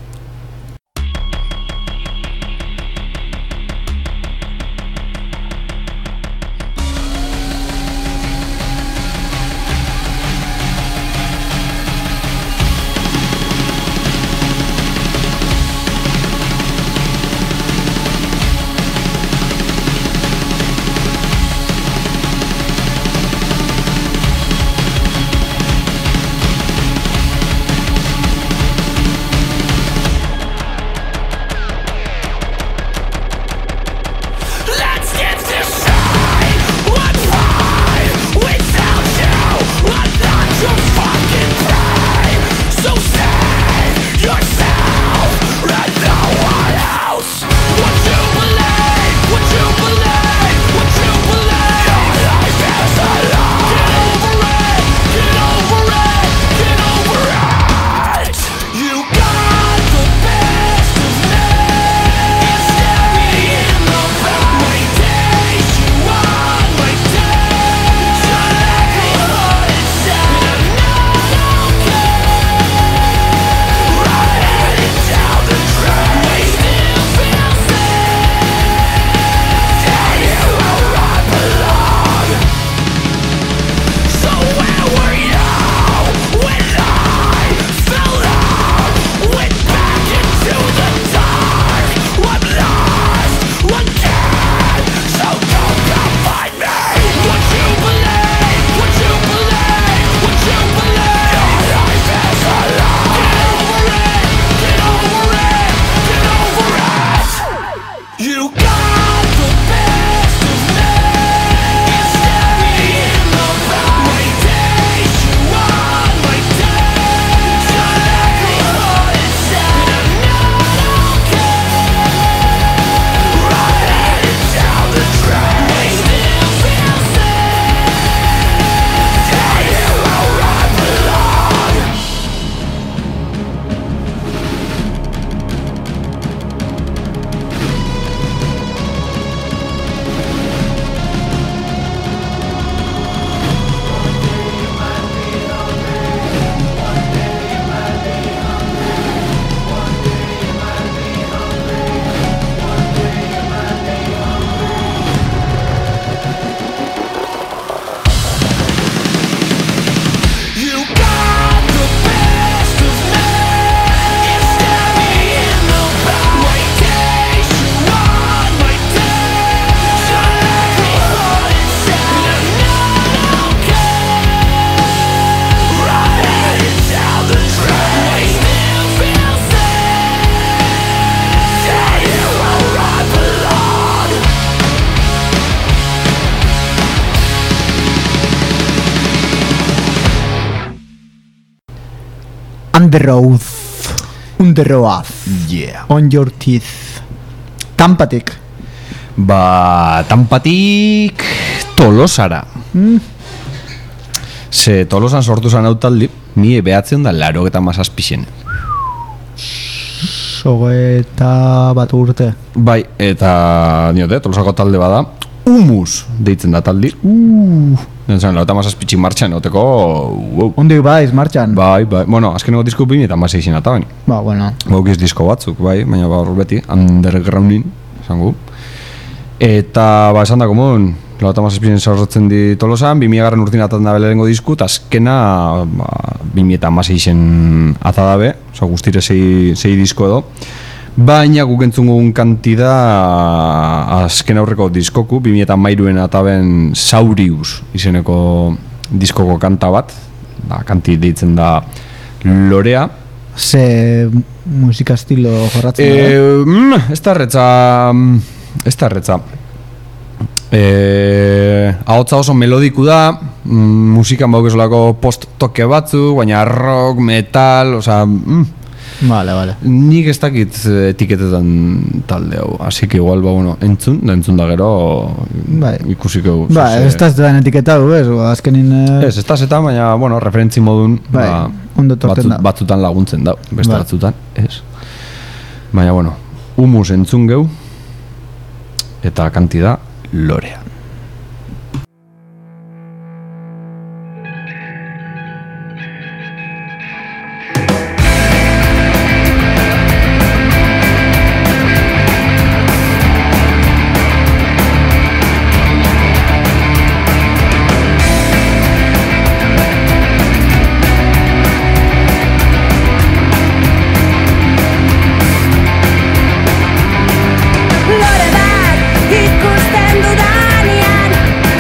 Let's get this right. One fight without you. I'm not your fucking pride. So save yourself and no one else. What you believe, what you believe, what you believe. Your life is a lie. Get over it, get over it, get over it. You got the best of me. It's staring me in the back. My days, you on my days. You let me what it said. I'm not okay. Riding down the track. I still feel safe. Tell you where I belong. So where were you when I fell out? Went back into the dark. I'm lost again. So don't come find me. What you believe, what you believe, what you believe. Your life is a lie. Get over it, get over it, get over it. You got the best of me. It's staring me in the back. My days, you on my days. You let me what it said. I'm not okay. Riding down the track. I still feel safe. Tell you where I belong. You got the best of me. It's staring me in the back. My days, you on my days. You let me what it said. I'm not okay. Riding down the track. I still feel safe. Tell you where I belong.
Under Road.
Yeah.
On Your Teeth. Tampatik.
Tampatik Tolosara. Ze Tolosan sortu zan hau taldi, 1987
Sogoeta bat urte.
Bai, eta diote, Tolosako talde bada, Humus deitzen da taldi. Nentzen, lauta mazazpitxin martxan, oteko, wow.
Ondik baiz, martxan.
Bai, bueno, azkeneko disko bine eta mazeixin eta bain.
Bueno.
Gaukiz disko batzuk, bai, baina gaur beti, undergroundin, esango. Eta, esan da komun, lauta mazazpitxin sortzen di Tolosan, 2000 urtin atan da belerengo disku, eta azkena, 2006en atadabe, oza, guztire sei disko edo. Baina guk entzungun kantida azken aurreko diskoku, 2013en ataben Saurius izeneko diskoko kanta bat, kanti deitzen da Lorea.
Ze musika estilo jorratzen da?
Ez da erretza. Ahotsa oso melodiku da, musikan baukezolako post-toke batzuk, baina rock, metal, osea,
Vale.
nik ez dakit etiketetan talde hau, así que igual, bueno, entzun da gero ikusiko.
Ez da etiketa du, ez, azkenin...
Ez da zetan, baina, bueno, referentzi modun,
ondo torten da.
batzutan laguntzen da, beste batzutan, ez. Baina, bueno, humus entzun geu, eta kantida lorea.
Ikusten dudanean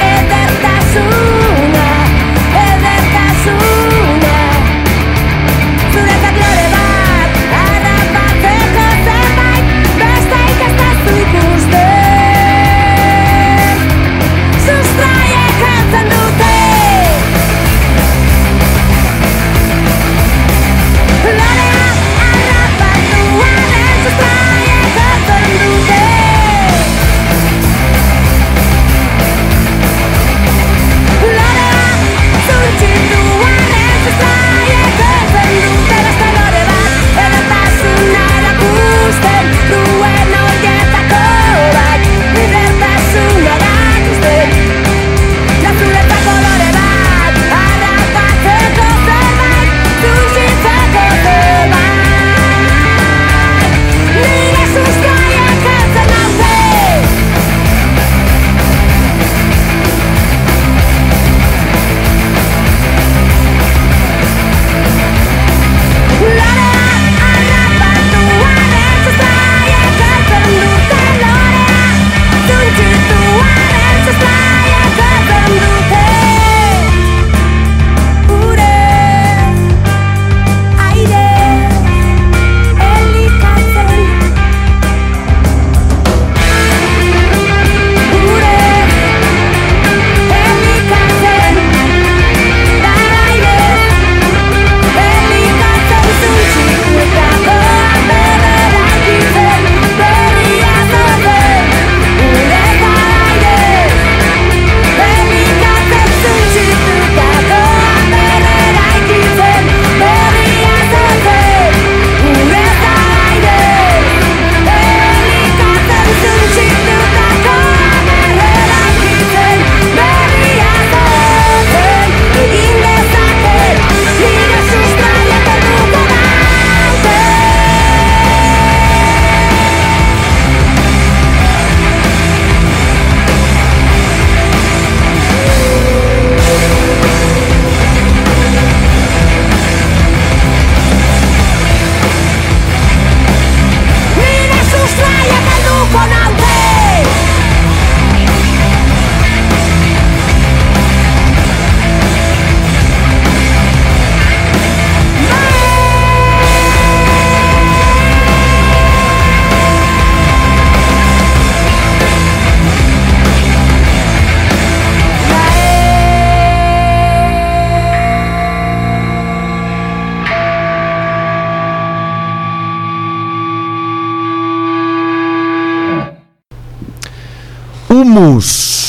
Humus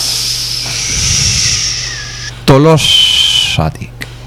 Tolosatik.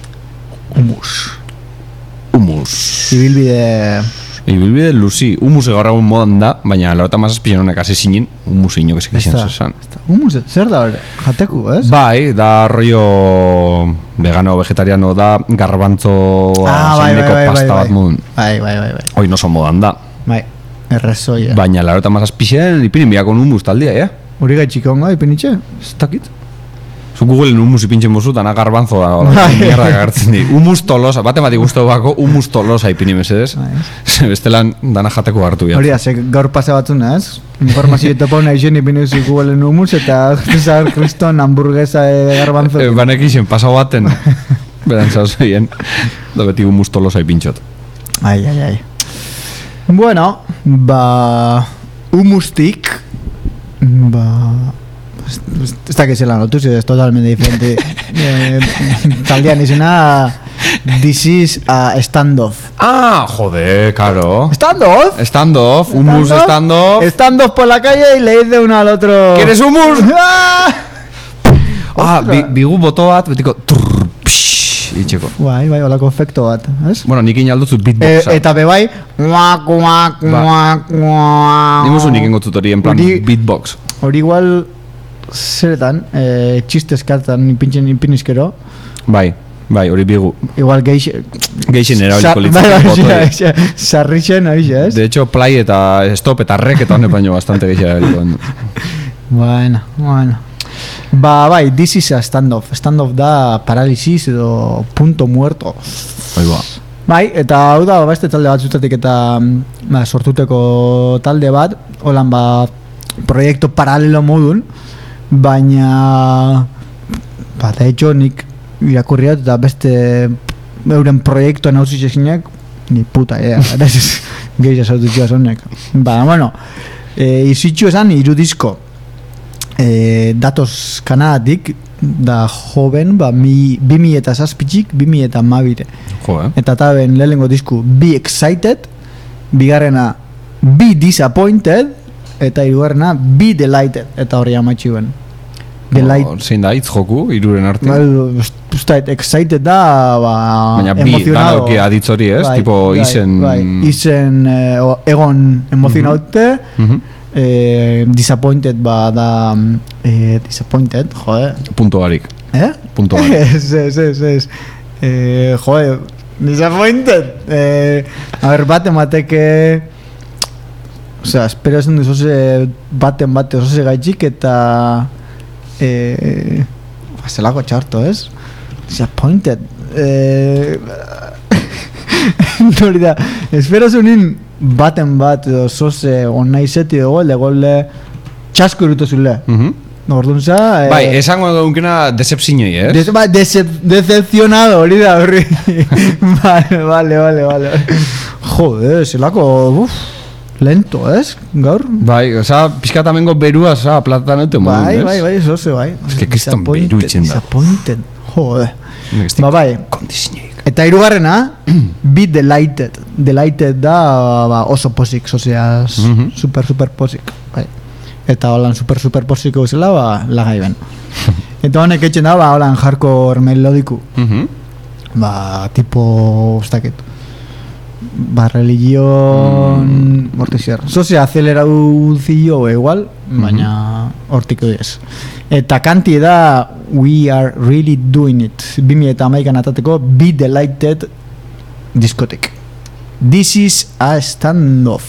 Humus Ibilbide luzi. Humus gaur egun modan da, baina lauta mazazpilan honek hasi zinen, humus inok ezek izan zezan.
Humus, zer da jateku, ez?
Bai, da rollo vegano, vegetariano da, garbantzo zeineko pasta bat modun.
Bai.
Hoi no son modan da.
Bai, errezoia.
Baina lauta mazazpilan ipinin biakon humus taldia,
Hori gaitxik onga, ipinitxe?
Ez dakit. Zu Googleen humus ipintzen bozu, dana garbanzo da, mierda gagartzen di. Humus tolosa, bate mati guztu bako, humus tolosa ipini mesedez. Bestelan dana jateko hartu biat.
Hori da, gaur pasa batzuna, ez? Informazio topa una izen ipini zu Googleen humus, eta zar kriston hamburguesa garbanzo.
Banek izen, pasa baten. Beran zauzeien, da beti humus tolosa ipintxot.
Ai. Bueno, humustik, ez da que se la notu, si es totalmente diferente. taldean izena This is a standoff.
Ah, joder, claro.
¿Standoff?
Standoff, hummus standoff.
Standoff por la calle y le dice uno al otro.
¿Quieres hummus?
Ah!
Bigu boto bat, betiko turr, psh, itxeko.
Bai, olako efekto bat, ez?
Bueno, nik inalduzu beatboxa.
Eta bebai Guak, guak, guak, guak.
Nik musu nik ingotut hori, en plan beatbox.
Hori igual zeretan, txiste eskartan ipinizkero.
Bai, hori bigu.
Igual
Geixen erabiliko litzak.
Sarrixen, ez?
De hecho, play eta stop eta rek eta hone baino bastante geixen erabiliko.
Bueno. Bai, this is a standoff. Standoff da paralisis edo punto muerto. Bai, eta hau da, beste talde bat zutatik eta sortuteko talde bat, holan proiektu paralelo modun, baina de hecho nik irakurriat eta beste euren proiektuan hau zitzezinek, ni puta idea, gehiago sortutxua zonek. Bueno, izitxu esan irudizko datos kanadatik, da joven, 2007-tik, 2012. Eta taben lehenengo disku Be Excited, bigarrena Be Disappointed, eta hirugarrena Be Delighted, eta hori amatxuen.
Zein da, hitz joku, hiruren arte?
Ustait, excited da,
baina
emozionado.
Baina aditz hori, ez? Tipo izen...
Izen egon emozionaute, disappointed da disappointed, joder.
Punto barik. Punto barik.
Ez. Joder, disappointed. A ver, bateke... Osea, espero esan duzose bate osose gaitxik eta... zelako txarto, ez? Disappointed. Nori da, espero zunin baten bat osose onnaizeti dugu, legole txasko irutu zule. Orduan za...
Bai, esango dunkena decepziñoi, ez?
Decepcionado, hori da, horri. Vale. Joder, zelako... lento, ez? Gaur?
Bai, oza, pizkatamengo berua, oza, platan eute modun, ez?
Bai, eso bai.
Ez que kriston beru itxen da.
Disappointed, joder. Bai.
Kondizineik.
Eta hirugarrena, Be Delighted. Delighted da oso posik, osea, super posik. Bai. Eta holan super posiko zela, lagai ben. Eta honek etxen da, holan hardcore melodiku. Tipo, ustakit. Religión morticiar. Sosea aceleraduzio igual, baina hortik ez. Eta kanti da We Are Really Doing It. 2011an atateko Be Delighted diskotek. This is a standoff.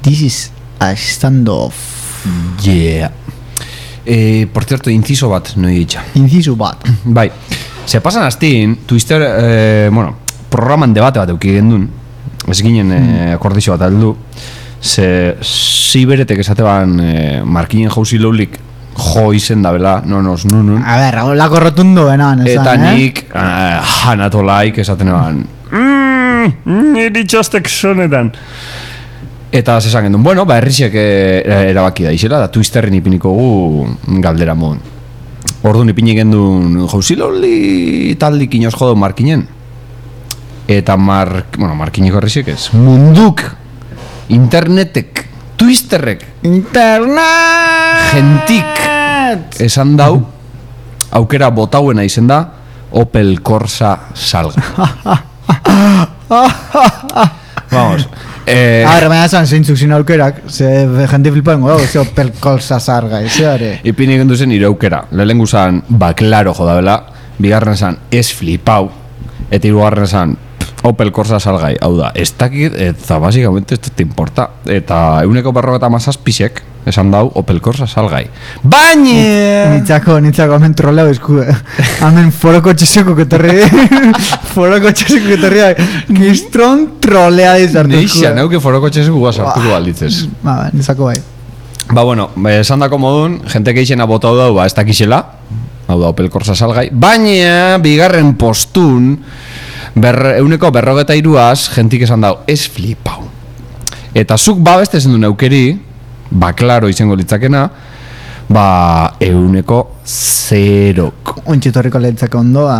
This is a standoff.
Yeah. Por cierto, inciso bat, no he dicho.
Inciso bat.
Bai, se pasan astin, Twister, bueno, programan debate bat euki gendun, ez ginen akordizio bat aldu, ze ziberetek esateban markinen jauzi loulik jo izen da bela, nun.
A ver, lako rotundo benan, esan,
Eta nik, Hanatolaik esaten eban, niri txostek sonetan. Eta zesan gendun, bueno, herrisek erabaki da izela, da Twisterren ipiniko gu galdera modun. Orduan ipini gendun, jauziloli taldik inoz jodo markinen. Eta markineko herrisek ez, munduk, internetek, Twisterrek,
Internet!
gentik, esan dau, aukera botauena izen da, Opel Corsa salga. Vamos.
A ver, baina esan zeintzuk zin aukerak, ze jende flipaen godago, ze Opel Corsa sarga, zeare.
Ipini gendu zen nire aukera. Lehenengo zan, klaro jodabela, bigarren zan, ez flipau, eta hirugarren zan, Opel Corsa salgai, hau da, ez dakit, eta basikamente ez te importa. Eta 150 esan dau Opel Corsa salgai. Baina!
Nitzako hemen troleu esku, hemen foroko txeseko ketorri, Gistron trolea dizartu esku.
Neixan, neuke foroko txeseko sartuko balditzez.
Nitzako bai.
Ba, bueno, esan dako modun, jente keixena botau dau, ez dakixela, hau da Opel Corsa salgai, baina, bigarren postun, 153az, jentik esan dau, ez flipau. Eta zuk beste zen du neukeri, klaro izango litzakena, 0.
Ontxitorriko lehentzako ondoa.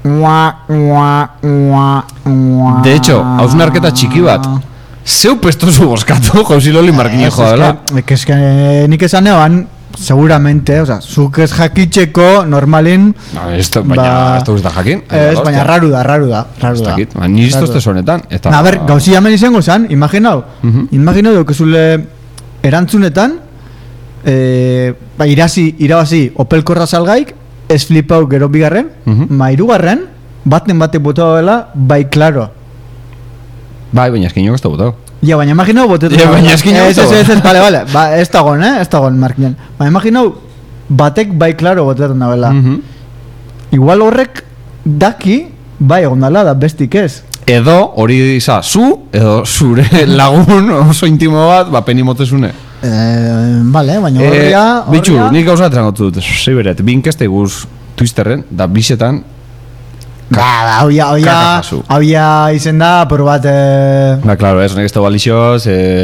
De hecho, hausnarketa txiki bat, zeu pestozu boskatu, jauziloli markine joa dela.
Es que nik esan eban, seguramente, o sea, zuk ez jakitxeko normalin...
Baina, ez da jakin.
Baina raru da.
Ez dakit, nire iztozte sonetan.
A ver, gauzi hemen izango zan, imaginau. Imaginau duk ezule erantzunetan, irabazi Opel Corsa salgaik, ez flipau gero bigarren, hirugarren, baten batek botau dela, claro.
Baina eskinok ez da botau.
Ja, baina imaginau botetu.
Ja, baina eskinok ez da botau.
Vale, ez dagoen markinen. Baina imaginau, batek claro botetan da bela. Igual horrek daki, egon dala da bestik ez.
Edo, hori iza, edo zure lagun oso intimo bat, penimotezune.
Vale, baina horria...
Bitxu, nik gauza etrangotu dut, zeiberet, binkeste guz Twisterren, da bisetan... Hauia izen da, por bat... Claro, ez, nek ez da balixoz,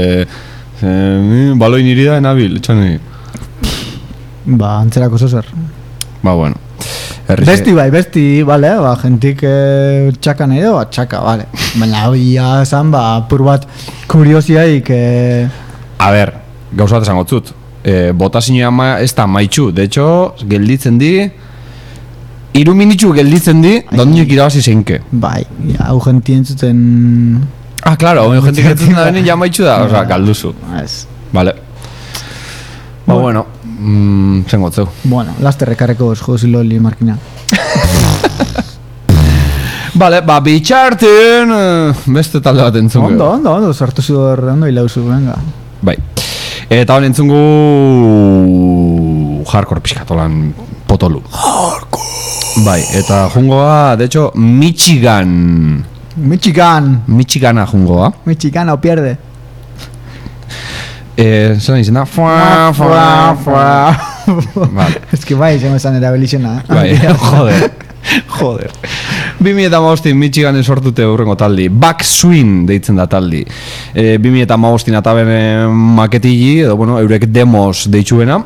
baloi niri da, enabil, etxan
antzerako zozer.
Bueno.
Besti, vale, jentik txaka nahi du, txaka, vale. Baina hauia esan, pur bat kuriosiaik...
A ber, gauza bat esango zut. Botazioa ez da maitxu. De hecho, gelditzen di... 3 minitxu gelditzen di, dondinek irabazi zeinke.
Bai, hau jenti entzuten...
Claro, hau jenti entzuten da benin ja maitxu da, oza, galduzu. Vale. Bueno, zengo zeu.
Bueno, laster rekarreko joziloli markina.
Vale, bitxarten beste talde bat entzungu.
Ondo, sartu zidor, ondo hilauzu, venga.
Bai. Eta hon entzungu hardcore pixkatolan potolu. Hardcore! Bai, eta jungoa, de hecho, Michigana jungoa.
Michigana o pierde.
Zeran izan da, vale.
Es que bai, izango esan erabilizena.
Bai, joder. 2015 Michiganen sortute urrengo taldi, Backswing deitzen da taldi. 2015 ataben maketili, edo bueno, eurek demos deitzuena.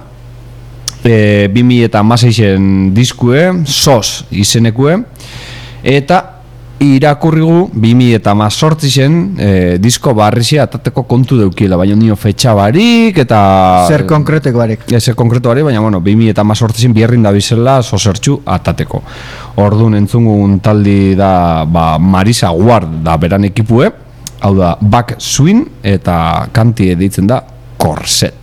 2016en diskue, SOS izenekue, eta irakurrigu 2018en disko barrizia atateko kontu deukiela, baina nio fetxa barik eta...
Zer konkreteko barik.
Zer konkreto barik, baina bueno, 2018en bierrin da bizela sosertxu atateko. Orduan entzungun taldi da Marisa Ward da beran ekipue, hau da Backswing eta kanti deitzen da Corset.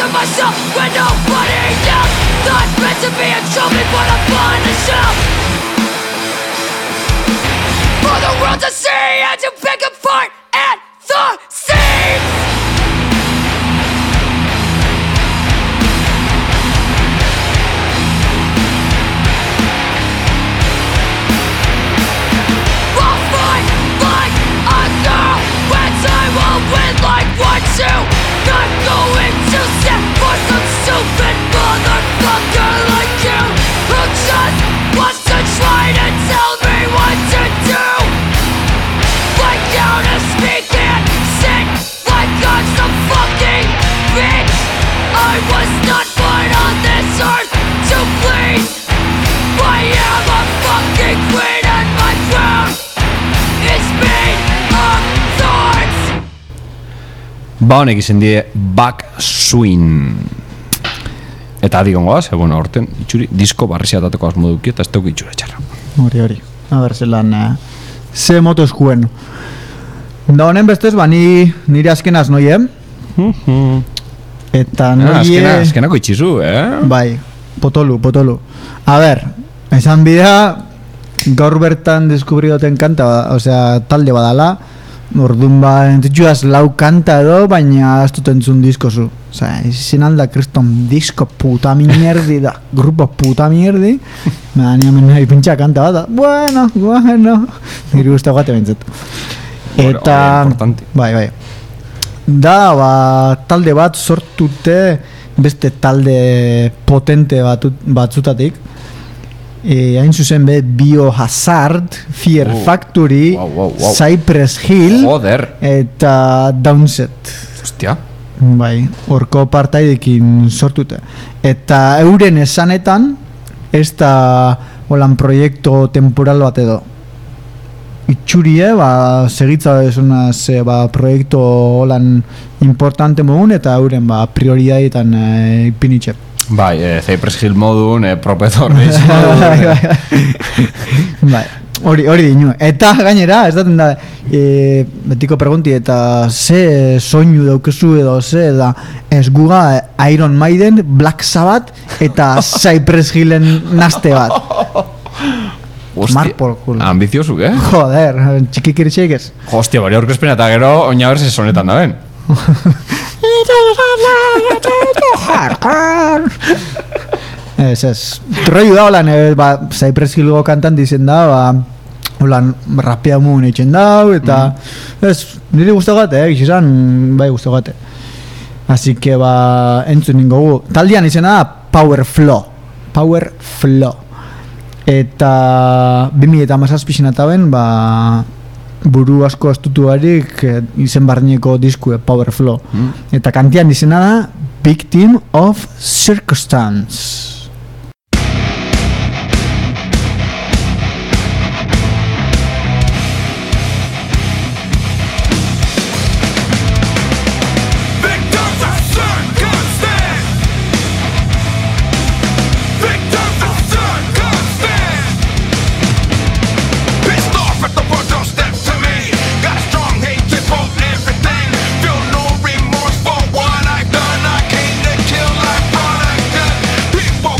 to myself when nobody else. Not meant to be a trophy, but I'm on the shelf. For the world to see and to pick apart at the seams. I'll fight like a girl, and I will win like one, two. Not going to sit for some stupid motherfucker like you, who just wants to try to tell me what to do. Like how to speak and sit like I'm some fucking bitch. I was not born on this earth to please. I am a fucking queen and my crown is made of thorns.
Ba honek izen die Back Swing. Eta adigongoaz, bueno, orten, itxuri, disko barriziatateko asmo duki, eta ez teuko itxura txarra.
Hori. A ber, zelan, ze moto eskuen. Da honen bestez, nire azkenaz noie. Eta noie...
Azkenako itxizu,
Bai, potolu. A ber, esan bidea, gaur bertan deskubrioten kanta, osea, talde badala, orduan entzitxuaz lau kanta edo, baina ez dut entzun diskozu. Osea, izin alda kriston disko puta mierdi da, grupo puta mierdi, baina hemen nahi pintxa kanta bat, bueno, nire guzti gate bintzat. Eta, bai, da, talde bat sortute beste talde potente batzutatik, hain zuzen be Biohazard, Fear Factory, Cypress Hill,
Joder.
eta Downset.
Hostia.
Bai, horko partaidekin sortute. Eta euren esanetan, ez da holan proiektu temporal bat edo. Itxurie, segitza desunaz proiektu holan importante modun, eta euren prioridadeetan ipinitxe.
Bai, Cypress Hill modun, Propethor
Bai, hori dinu. Eta gainera, ez daten da, betiko pregunti, eta ze soinu daukezu edo ze, da ez guga Iron Maiden, Black Sabbath, eta Cypress Hillen naste bat. Marpol, culo.
Ambiziosu,
Joder, txikikiri txekez.
Hostia, bari aurkezpena eta gero, oina berse sonetan da ben.
Ez. Rollo da, holan, Cypress Hillgo kantan dizen da, holan, rapia mugun eitzen dau, eta nire guztagate, gizizan, bai guztagate. Así que, entzun ningo gu. Taldean izena da Power Flow. Eta 2017 eta ben, buru asko astutu barik izen barneko diskue Power Flow. Eta kantian izena da Victim of Circumstance.
People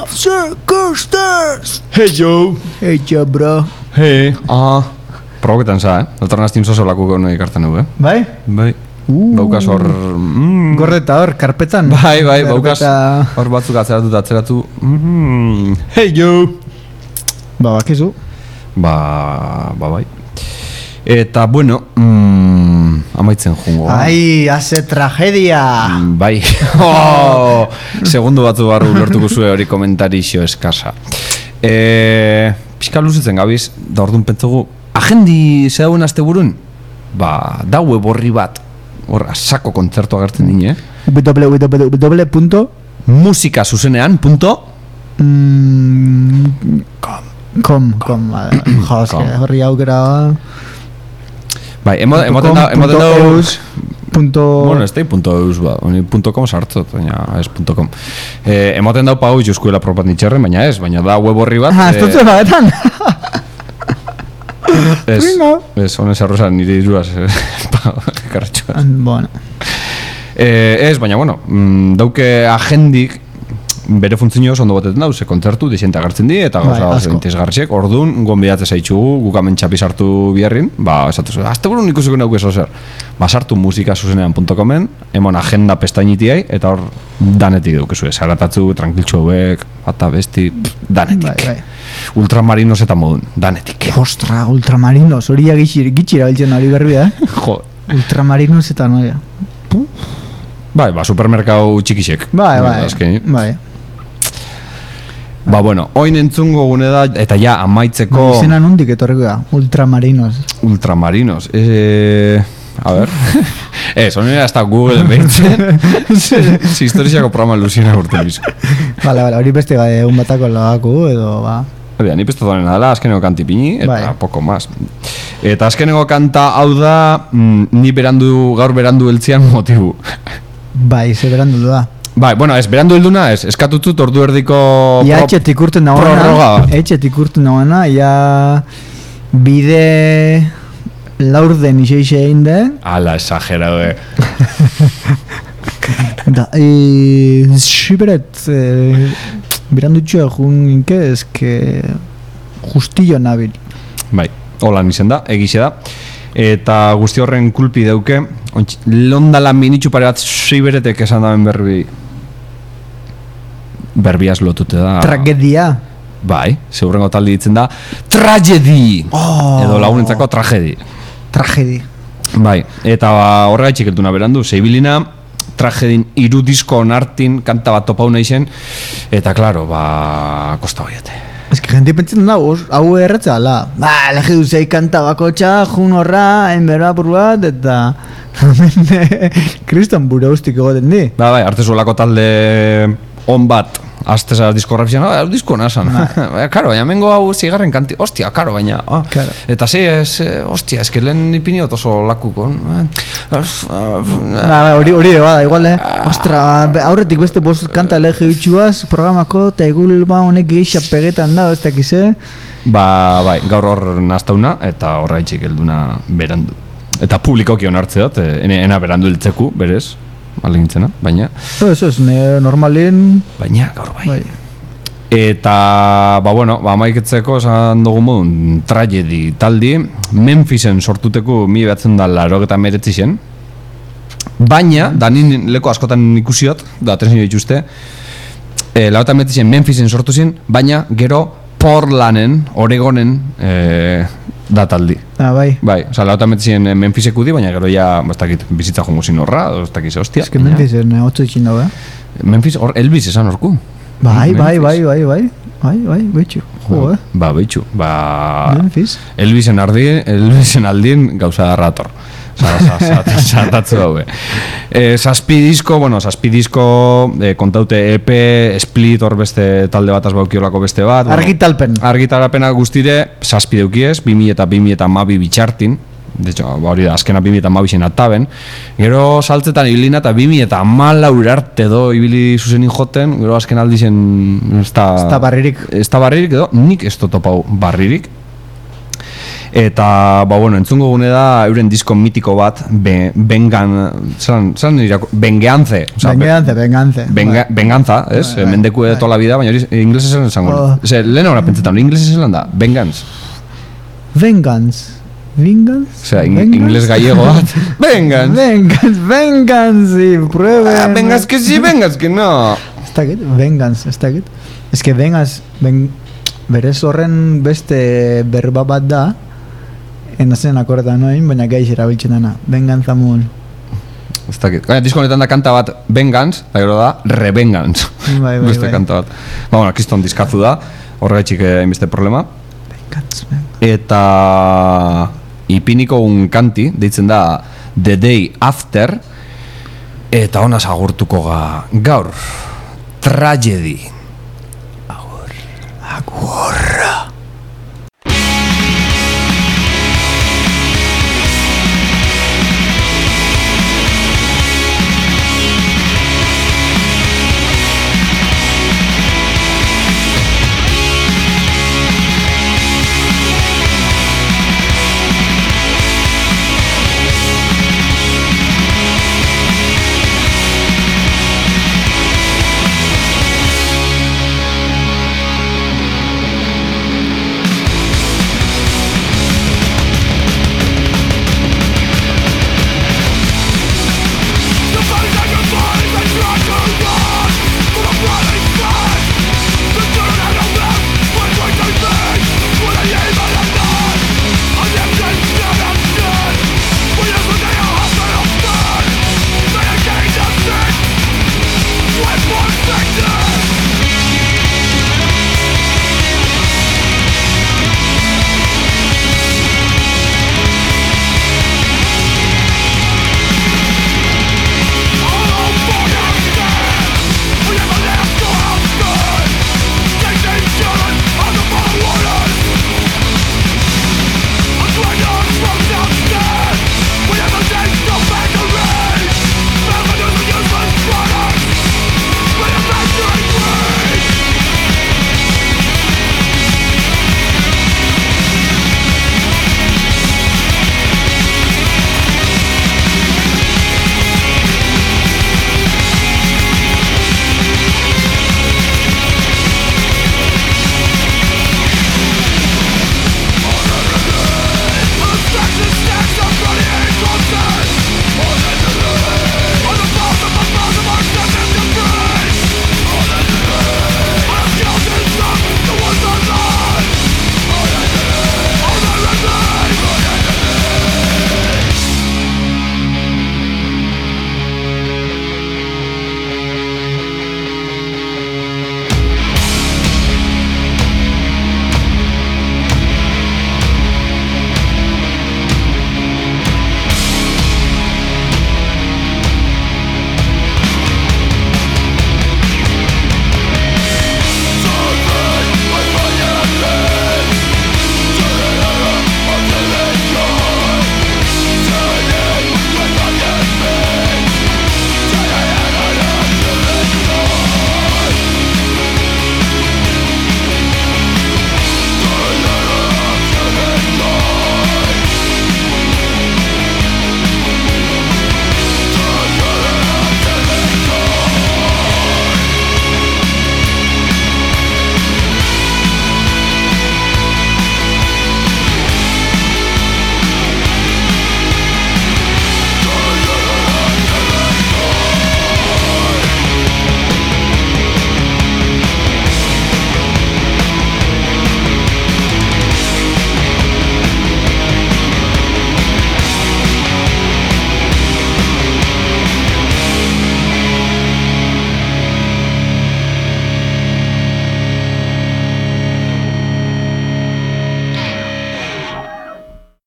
Circusters!
Hey, Joe!
Hey, yo, bro.
Hey, probetan za, Otra nastin zozo lakuko nahi kartan du,
Bai?
Bai. Baukas hor...
Gordeta hor, karpetan.
Bai, baukas
Karpeta-
hor batzuk atzeratu. Hey, Joe!
Ba, bakizu.
Bai. Eta, bueno, amaitzen jungo.
Ai, haze tragedia.
Bai. Segundu batzu barru ulertuko zuen hori komentarixo eskasa. Pixka luzitzen gabiz, da orduan pentsagu, agendi zedauen asteburun? Ba, da web horri bat, hor asako kontzertu agertzen dine,
Com, jo, horri aukera.
Bai, emoten da... Bueno, ez da .eus ba, .com sartzot, baina ez .com. Emoten dau pau juskuela propat nitxerren, baina ez, baina da web horri bat.
Ez dut bagetan.
Ez, honez arrozan nire iruaz, karratxoaz.
Bueno.
Ez, baina, bueno, dauke agendik, bere funtzioz ondo batetan dauz, kontzertu, dixente agertzen di, eta gauza
asko.
interesgarriek, orduan, gonbidatze zaitxugu, gukamen txapi sartu biharrin, ba, esatu zuen, azte burun ikusiko nauk eso zer. Ba, sartu musikazuzenean.comen, emon agenda pestainitiai, eta hor danetik dukezue, zaratatzu, tranquiltxu hauek, bata besti, danetik.
Bai.
Ultramarinos eta modun, danetik.
Ostra, ultramarinos, hori gitxira biltzen ari berbi,
Jo,
Ultramarinos eta noia.
bai, ba, supermerkau txikixek.
Bai.
Azkenik.
Bai.
Ba, bueno, oin entzungo gune da, eta ja, amaitzeko...
Izena nondik etorriko da, ultramarinos.
Ultramarinos. A ver... honera hasta Google behitzen. Historiziako programa Luciana urte bizu.
Vale, hori beste un batako lagaku, edo, ba...
Ni pestatonen dala, azkeneko kanti pini, eta
Bai.
poko mas. Eta azkeneko kanta hau da, ni gaur berandu heltzian motibu.
Bai, ze berandu du da.
Bai, bueno, ez berandu helduna, ez eskatutut ordu erdiko...
Ja, etxetik urten
prorroga
nagoena,
bat.
etxetik urten nagoena, ja... Bide... Laurden iseixe egin de.
Ala, exagerado,
Da, xiberet... Berandutxoa jun inke, eske... Justillo nabil.
Bai, holan izen da, egixe da. Eta guzti horren kulpi dauke, londala minitxu pare bat siberetek esan daben berbiaz lotute da.
Tragedia.
Bai, zeurrengo taldi ditzen da, tragedi! Edo lagunentzako tragedi.
Tragedi.
Bai, eta horregaitxik eltuna berandu, zeibilina, tragedin hiru disko onartin, kanta bat topau nahi zen, eta klaro, kosta hoiete.
Ez que gente pentsen da, hau erretza, la. Ba, lege duzei kanta bakotxa, jun horra, enbera buru bat, eta... Kriston bure ustik egoten di.
Bai, artezuelako talde on bat, azteza diskografizan, disko nasan. Karo, baina mengo hau zigarren kanti, ostia, karo, baina.
Claro.
Eta ostia, eske lehen ipiniot oso lakuko.
Hori bada, igual, Ostra, aurretik beste bost kanta lege bitxuaz, programako, eta egul honek geixa pegetan da, ez dakize.
Bai, gaur hor naztauna, eta horraitxik helduna berandu. Eta publikoki onartze dut, ena berandu hiltzeku, berez, alegintzena, baina...
Ez, normalin...
Baina, gaur bai. Eta, amaiketzeko esan dugu modun, tragedi taldi, Memphisen sortuteko 1989 zen, baina, da nin leko askotan ikusiot, da atentzio dituzte, 1989 zen Memphisen sortu zen, baina gero Portlanden, Oregonen da taldi.
Bai.
Bai, oza, 1989 zen Memphiseko di, baina gero ja, bastakit, bizitza jongo zin horra, bastakit, hostia.
Ez que Memphisen, 8 etxin dago,
Memphis, Elvis esan horku.
Bai, betxu. Jo,
Ba, beitxu.
Memphis.
Elvisen aldien gauza rator. Sartatzu daue. Zazpi disko, kontaute EP, Split, hor beste talde bat azbaukiolako beste bat. Argitalpena guztire, zazpi deukiez, 2000 eta 2012 bitxartin. De hecho, hori da, azkena 2012 ataben. Gero saltzetan ibilina eta 2014 arte do ibili zuzenin joten, gero azken aldi zen ez da barririk edo, nik ez topau barririk. Eta, bueno, entzungo gune da euren disko mitiko bat, Vengeance. Venganza, ez? Mendeku de toda la vida, baina inglesez esan esango. Lehen hori pentsetan, inglesez esan da, Vengeance. Osea, inglés gallego bat.
Vengeance, prueben.
Vengas que sí, vengas que no.
Vengeance. Ez que vengas, berez horren beste berba bat da, enazen akorda noin, baina gaiz erabiltzen dana. Venganza mun.
Ez dakit. Gaina, disko honetan da kanta bat Vengeance, eta gero da Revengance.
Bai.
Beste kanta bat. Bueno, kiston diskazu da, horregaitxik hainbeste problema. Eta ipiniko un kanti, deitzen da The Day After, eta honaz agurtuko gaur. Tragedy. Agur.